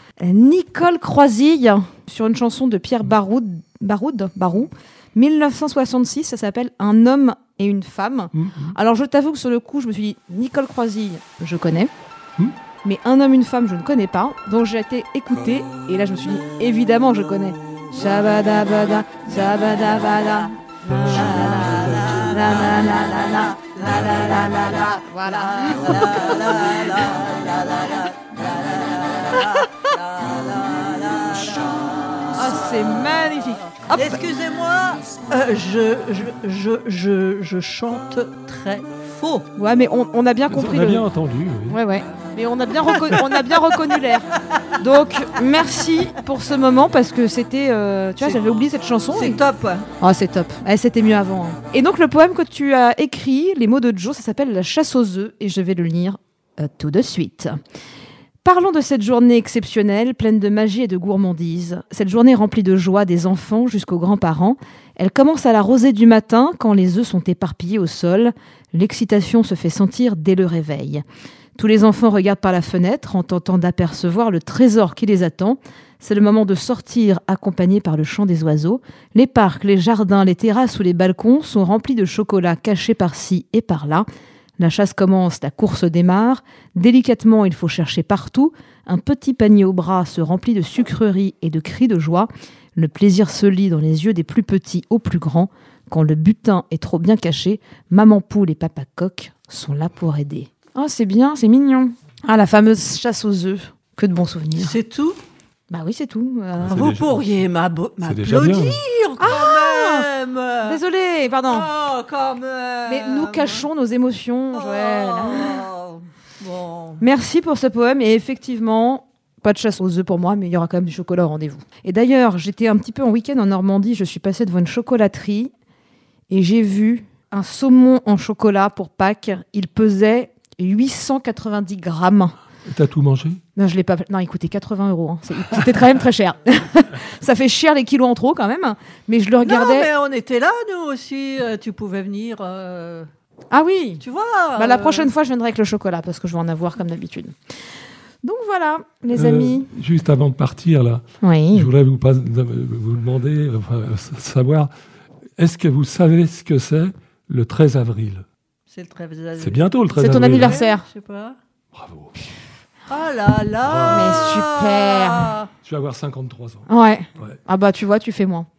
Speaker 2: Nicole Croisille, sur une chanson de Pierre Baroud, Baroud, Barou, dix-neuf cent soixante-six, ça s'appelle Un homme et une femme.
Speaker 4: hum, hum.
Speaker 2: Alors, je t'avoue que sur le coup, je me suis dit, Nicole Croisille, je connais.
Speaker 4: Hmm.
Speaker 2: Mais Un homme, une femme, je ne connais pas. Donc, j'ai été écoutée. Et là, je me suis dit, évidemment, je connais. Shabadabada, shabadabada. La la la la la la la la la la la. Voilà. Ah, c'est magnifique. Hop.
Speaker 3: Excusez-moi, euh, je, je, je, je, je chante très faux.
Speaker 2: Ouais, mais on, on a bien compris
Speaker 4: On a
Speaker 2: le.
Speaker 4: bien entendu. oui.
Speaker 2: Ouais, ouais. Mais on a bien, reco- on a bien reconnu l'air. Donc, merci pour ce moment parce que c'était. euh, tu vois,
Speaker 3: C'est-
Speaker 2: j'avais oublié cette chanson.
Speaker 3: C'est
Speaker 2: et-
Speaker 3: top.
Speaker 2: Ah, c'est top. Eh, c'était mieux avant. hein. Et donc, le poème que tu as écrit, les mots de Joe, ça s'appelle La chasse aux œufs et je vais le lire euh, tout de suite. Parlons de cette journée exceptionnelle, pleine de magie et de gourmandise. Cette journée remplie de joie des enfants jusqu'aux grands-parents. Elle commence à la rosée du matin quand les œufs sont éparpillés au sol. L'excitation se fait sentir dès le réveil. Tous les enfants regardent par la fenêtre en tentant d'apercevoir le trésor qui les attend. C'est le moment de sortir accompagné par le chant des oiseaux. Les parcs, les jardins, les terrasses ou les balcons sont remplis de chocolat cachés par-ci et par-là. La chasse commence, la course démarre. Délicatement, il faut chercher partout. Un petit panier au bras se remplit de sucreries et de cris de joie. Le plaisir se lit dans les yeux des plus petits aux plus grands. Quand le butin est trop bien caché, maman poule et papa coq sont là pour aider. Oh, c'est bien, c'est mignon. Ah, la fameuse chasse aux œufs. Que de bons souvenirs.
Speaker 3: C'est tout.
Speaker 2: Bah oui, c'est tout. Euh,
Speaker 4: C'est
Speaker 3: Vous
Speaker 4: déjà-
Speaker 3: pourriez m'abo-
Speaker 4: C'est déjà bien.
Speaker 3: m'applaudir quand même.
Speaker 2: Désolée, pardon.
Speaker 3: Oh, quand même.
Speaker 2: Mais nous cachons nos émotions, Joël.
Speaker 3: Oh, bon.
Speaker 2: Merci pour ce poème. Et effectivement, pas de chasse aux œufs pour moi, mais il y aura quand même du chocolat au rendez-vous. Et d'ailleurs, j'étais un petit peu en week-end en Normandie. Je suis passée devant une chocolaterie et j'ai vu un saumon en chocolat pour Pâques. Il pesait huit cent quatre-vingt-dix grammes.
Speaker 4: T'as tout mangé?
Speaker 2: Non, je l'ai pas. Non, il coûtait quatre-vingts euros. Hein. C'était quand même très cher. Ça fait cher les kilos en trop quand même. Mais je le regardais.
Speaker 3: Non, mais on était là, nous aussi. Euh, tu pouvais venir. Euh...
Speaker 2: Ah oui.
Speaker 3: Tu vois.
Speaker 2: Bah, la
Speaker 3: euh,
Speaker 2: prochaine fois, je viendrai avec le chocolat parce que je vais en avoir comme d'habitude. Donc voilà, les
Speaker 4: Euh,
Speaker 2: amis.
Speaker 4: Juste avant de partir, là,
Speaker 2: Oui.
Speaker 4: je voudrais vous, pas- vous demander, enfin, savoir, est-ce que vous savez ce que c'est le treize avril?
Speaker 3: C'est le treize avril.
Speaker 4: C'est bientôt le treize
Speaker 2: C'est ton
Speaker 4: avril.
Speaker 2: anniversaire.
Speaker 3: Je sais pas.
Speaker 4: Bravo.
Speaker 3: Oh là là.
Speaker 2: Mais super.
Speaker 4: Je vais avoir cinquante-trois ans.
Speaker 2: Ouais.
Speaker 4: Ouais.
Speaker 2: Ah bah tu vois, tu fais moins.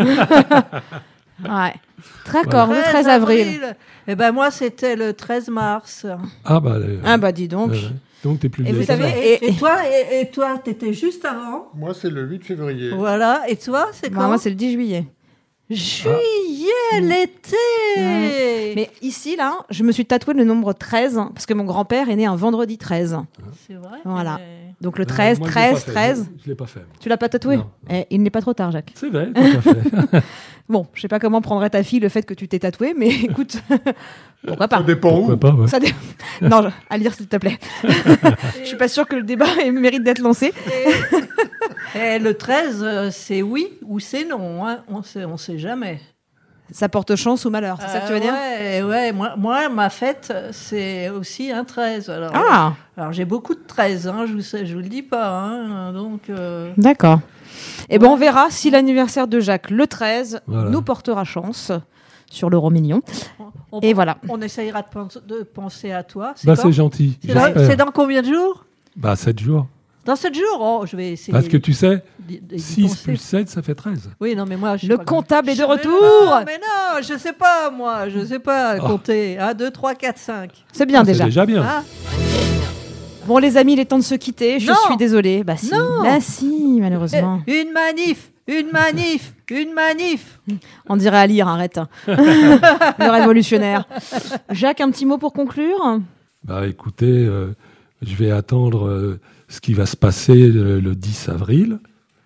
Speaker 2: Ouais. D'accord, le treize avril.
Speaker 3: Eh ben moi, c'était le treize mars.
Speaker 4: Ah bah, euh,
Speaker 2: Ah bah dis donc.
Speaker 4: euh, donc t'es plus
Speaker 2: Et
Speaker 4: vieille
Speaker 2: vous
Speaker 4: que
Speaker 2: savez-
Speaker 4: moi.
Speaker 3: Et,
Speaker 2: Et-
Speaker 3: et toi, et, et toi, t'étais juste avant.
Speaker 5: Moi, c'est le huit février.
Speaker 3: Voilà. Et toi, c'est
Speaker 2: Bah,
Speaker 3: quand
Speaker 2: moi, c'est le dix juillet.
Speaker 3: Juillet, l'été.
Speaker 2: Ouais. Mais ici, là, je me suis tatoué le nombre treize parce que mon grand-père est né un vendredi treize.
Speaker 3: C'est vrai.
Speaker 2: Voilà.
Speaker 3: mais-
Speaker 2: Donc le
Speaker 4: Euh,
Speaker 2: treize,
Speaker 4: moi, je l'ai
Speaker 2: treize,
Speaker 4: pas fait.
Speaker 2: treize.
Speaker 4: Je, je l'ai pas fait.
Speaker 2: Tu l'as pas tatoué?
Speaker 4: Non.
Speaker 2: Eh, il n'est pas trop tard, Jacques.
Speaker 4: C'est vrai, tout à fait.
Speaker 2: Bon, je sais pas comment prendrait ta fille le fait que tu t'es tatoué, mais écoute, pourquoi pas?
Speaker 5: Ça dépend
Speaker 4: Pourquoi
Speaker 5: où.
Speaker 4: pas, ouais.
Speaker 2: Ça dé- Non, je- à lire s'il te plaît. Je suis pas sûre que le débat mérite d'être lancé.
Speaker 3: Et, et le treize, euh, c'est oui ou c'est non. Hein. On sait, on sait jamais.
Speaker 2: Ça porte chance ou malheur, c'est ça que tu veux
Speaker 3: Euh,
Speaker 2: dire?
Speaker 3: Ouais, ouais. Moi, moi, ma fête, c'est aussi un treize. Alors,
Speaker 2: Ah,
Speaker 3: alors j'ai beaucoup de treize, hein, je vous sais, je vous le dis pas. Hein, donc, euh,
Speaker 2: d'accord. Eh ben, on verra si l'anniversaire de Jacques, le treize,
Speaker 4: Voilà.
Speaker 2: nous portera chance sur l'euro million.
Speaker 3: on,
Speaker 2: Et voilà.
Speaker 3: on essayera de, pens- de penser à toi. C'est
Speaker 4: Bah,
Speaker 3: quand
Speaker 4: c'est gentil.
Speaker 3: C'est dans,
Speaker 4: j'espère.
Speaker 3: c'est dans combien de jours?
Speaker 4: Bah, sept jours.
Speaker 3: Dans sept jours. Oh, je vais essayer.
Speaker 4: Parce que tu sais,
Speaker 3: d'y- d'y
Speaker 4: six
Speaker 3: penser.
Speaker 4: plus sept, ça fait treize.
Speaker 3: Oui, non, mais moi, je sais
Speaker 2: Le
Speaker 3: pas
Speaker 2: comptable est de
Speaker 3: Mais
Speaker 2: retour.
Speaker 3: non, mais non, je sais pas, moi, je sais pas
Speaker 4: Ah.
Speaker 3: compter. un, deux, trois, quatre, cinq.
Speaker 2: C'est bien
Speaker 4: C'est
Speaker 2: déjà.
Speaker 4: déjà bien.
Speaker 3: Ah,
Speaker 2: Bon, les amis, il est temps de se quitter. Je
Speaker 3: Non.
Speaker 2: suis désolée. Bah si,
Speaker 3: Non.
Speaker 2: bah si, malheureusement.
Speaker 3: une manif, une manif, une manif.
Speaker 2: On dirait à lire, arrête. Le révolutionnaire. Jacques, un petit mot pour conclure?
Speaker 4: Bah, écoutez, euh, je vais attendre euh, ce qui va se passer le, le dix avril.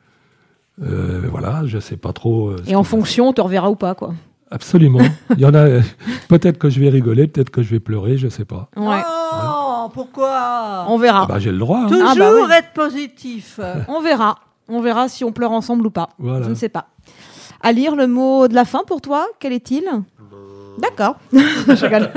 Speaker 4: Euh, voilà, je sais pas trop. euh, ce
Speaker 2: Et en
Speaker 4: qui-
Speaker 2: fonction, on te reverra ou pas, quoi.
Speaker 4: Absolument. Il y en a. euh, peut-être que je vais rigoler, peut-être que je vais pleurer, je sais pas.
Speaker 2: Ouais.
Speaker 3: Non, pourquoi
Speaker 2: On verra.
Speaker 4: Ah bah, j'ai le droit. hein.
Speaker 3: Toujours
Speaker 2: Ah bah oui.
Speaker 3: être positif.
Speaker 2: On verra. On verra si on pleure ensemble ou pas.
Speaker 4: Voilà.
Speaker 2: Je ne sais pas. À lire le mot de la fin pour toi, quel est-il? D'accord. Je rigole.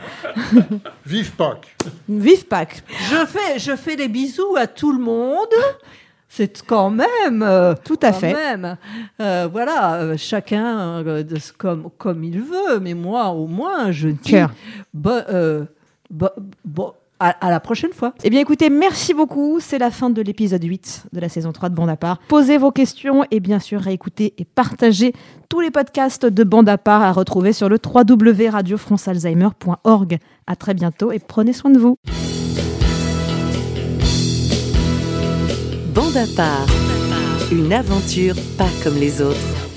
Speaker 5: Vive Pâques.
Speaker 2: Vive Pâques.
Speaker 3: Je fais, je fais des bisous à tout le monde. C'est quand même. euh,
Speaker 2: Tout à
Speaker 3: quand
Speaker 2: fait.
Speaker 3: même. Euh, voilà, euh, chacun euh, de ce- comme, comme il veut. Mais moi, au moins, je dis.
Speaker 2: Cœur.
Speaker 3: Bo- euh, bo- bo- à, à la prochaine fois.
Speaker 2: Eh bien écoutez, merci beaucoup. C'est la fin de l'épisode huit de la saison trois de Bande à part. Posez vos questions et bien sûr réécoutez et partagez tous les podcasts de Bande à part à retrouver sur le w w w point radio france alzheimer point org. À très bientôt et prenez soin de vous.
Speaker 1: Bande à part, une aventure pas comme les autres.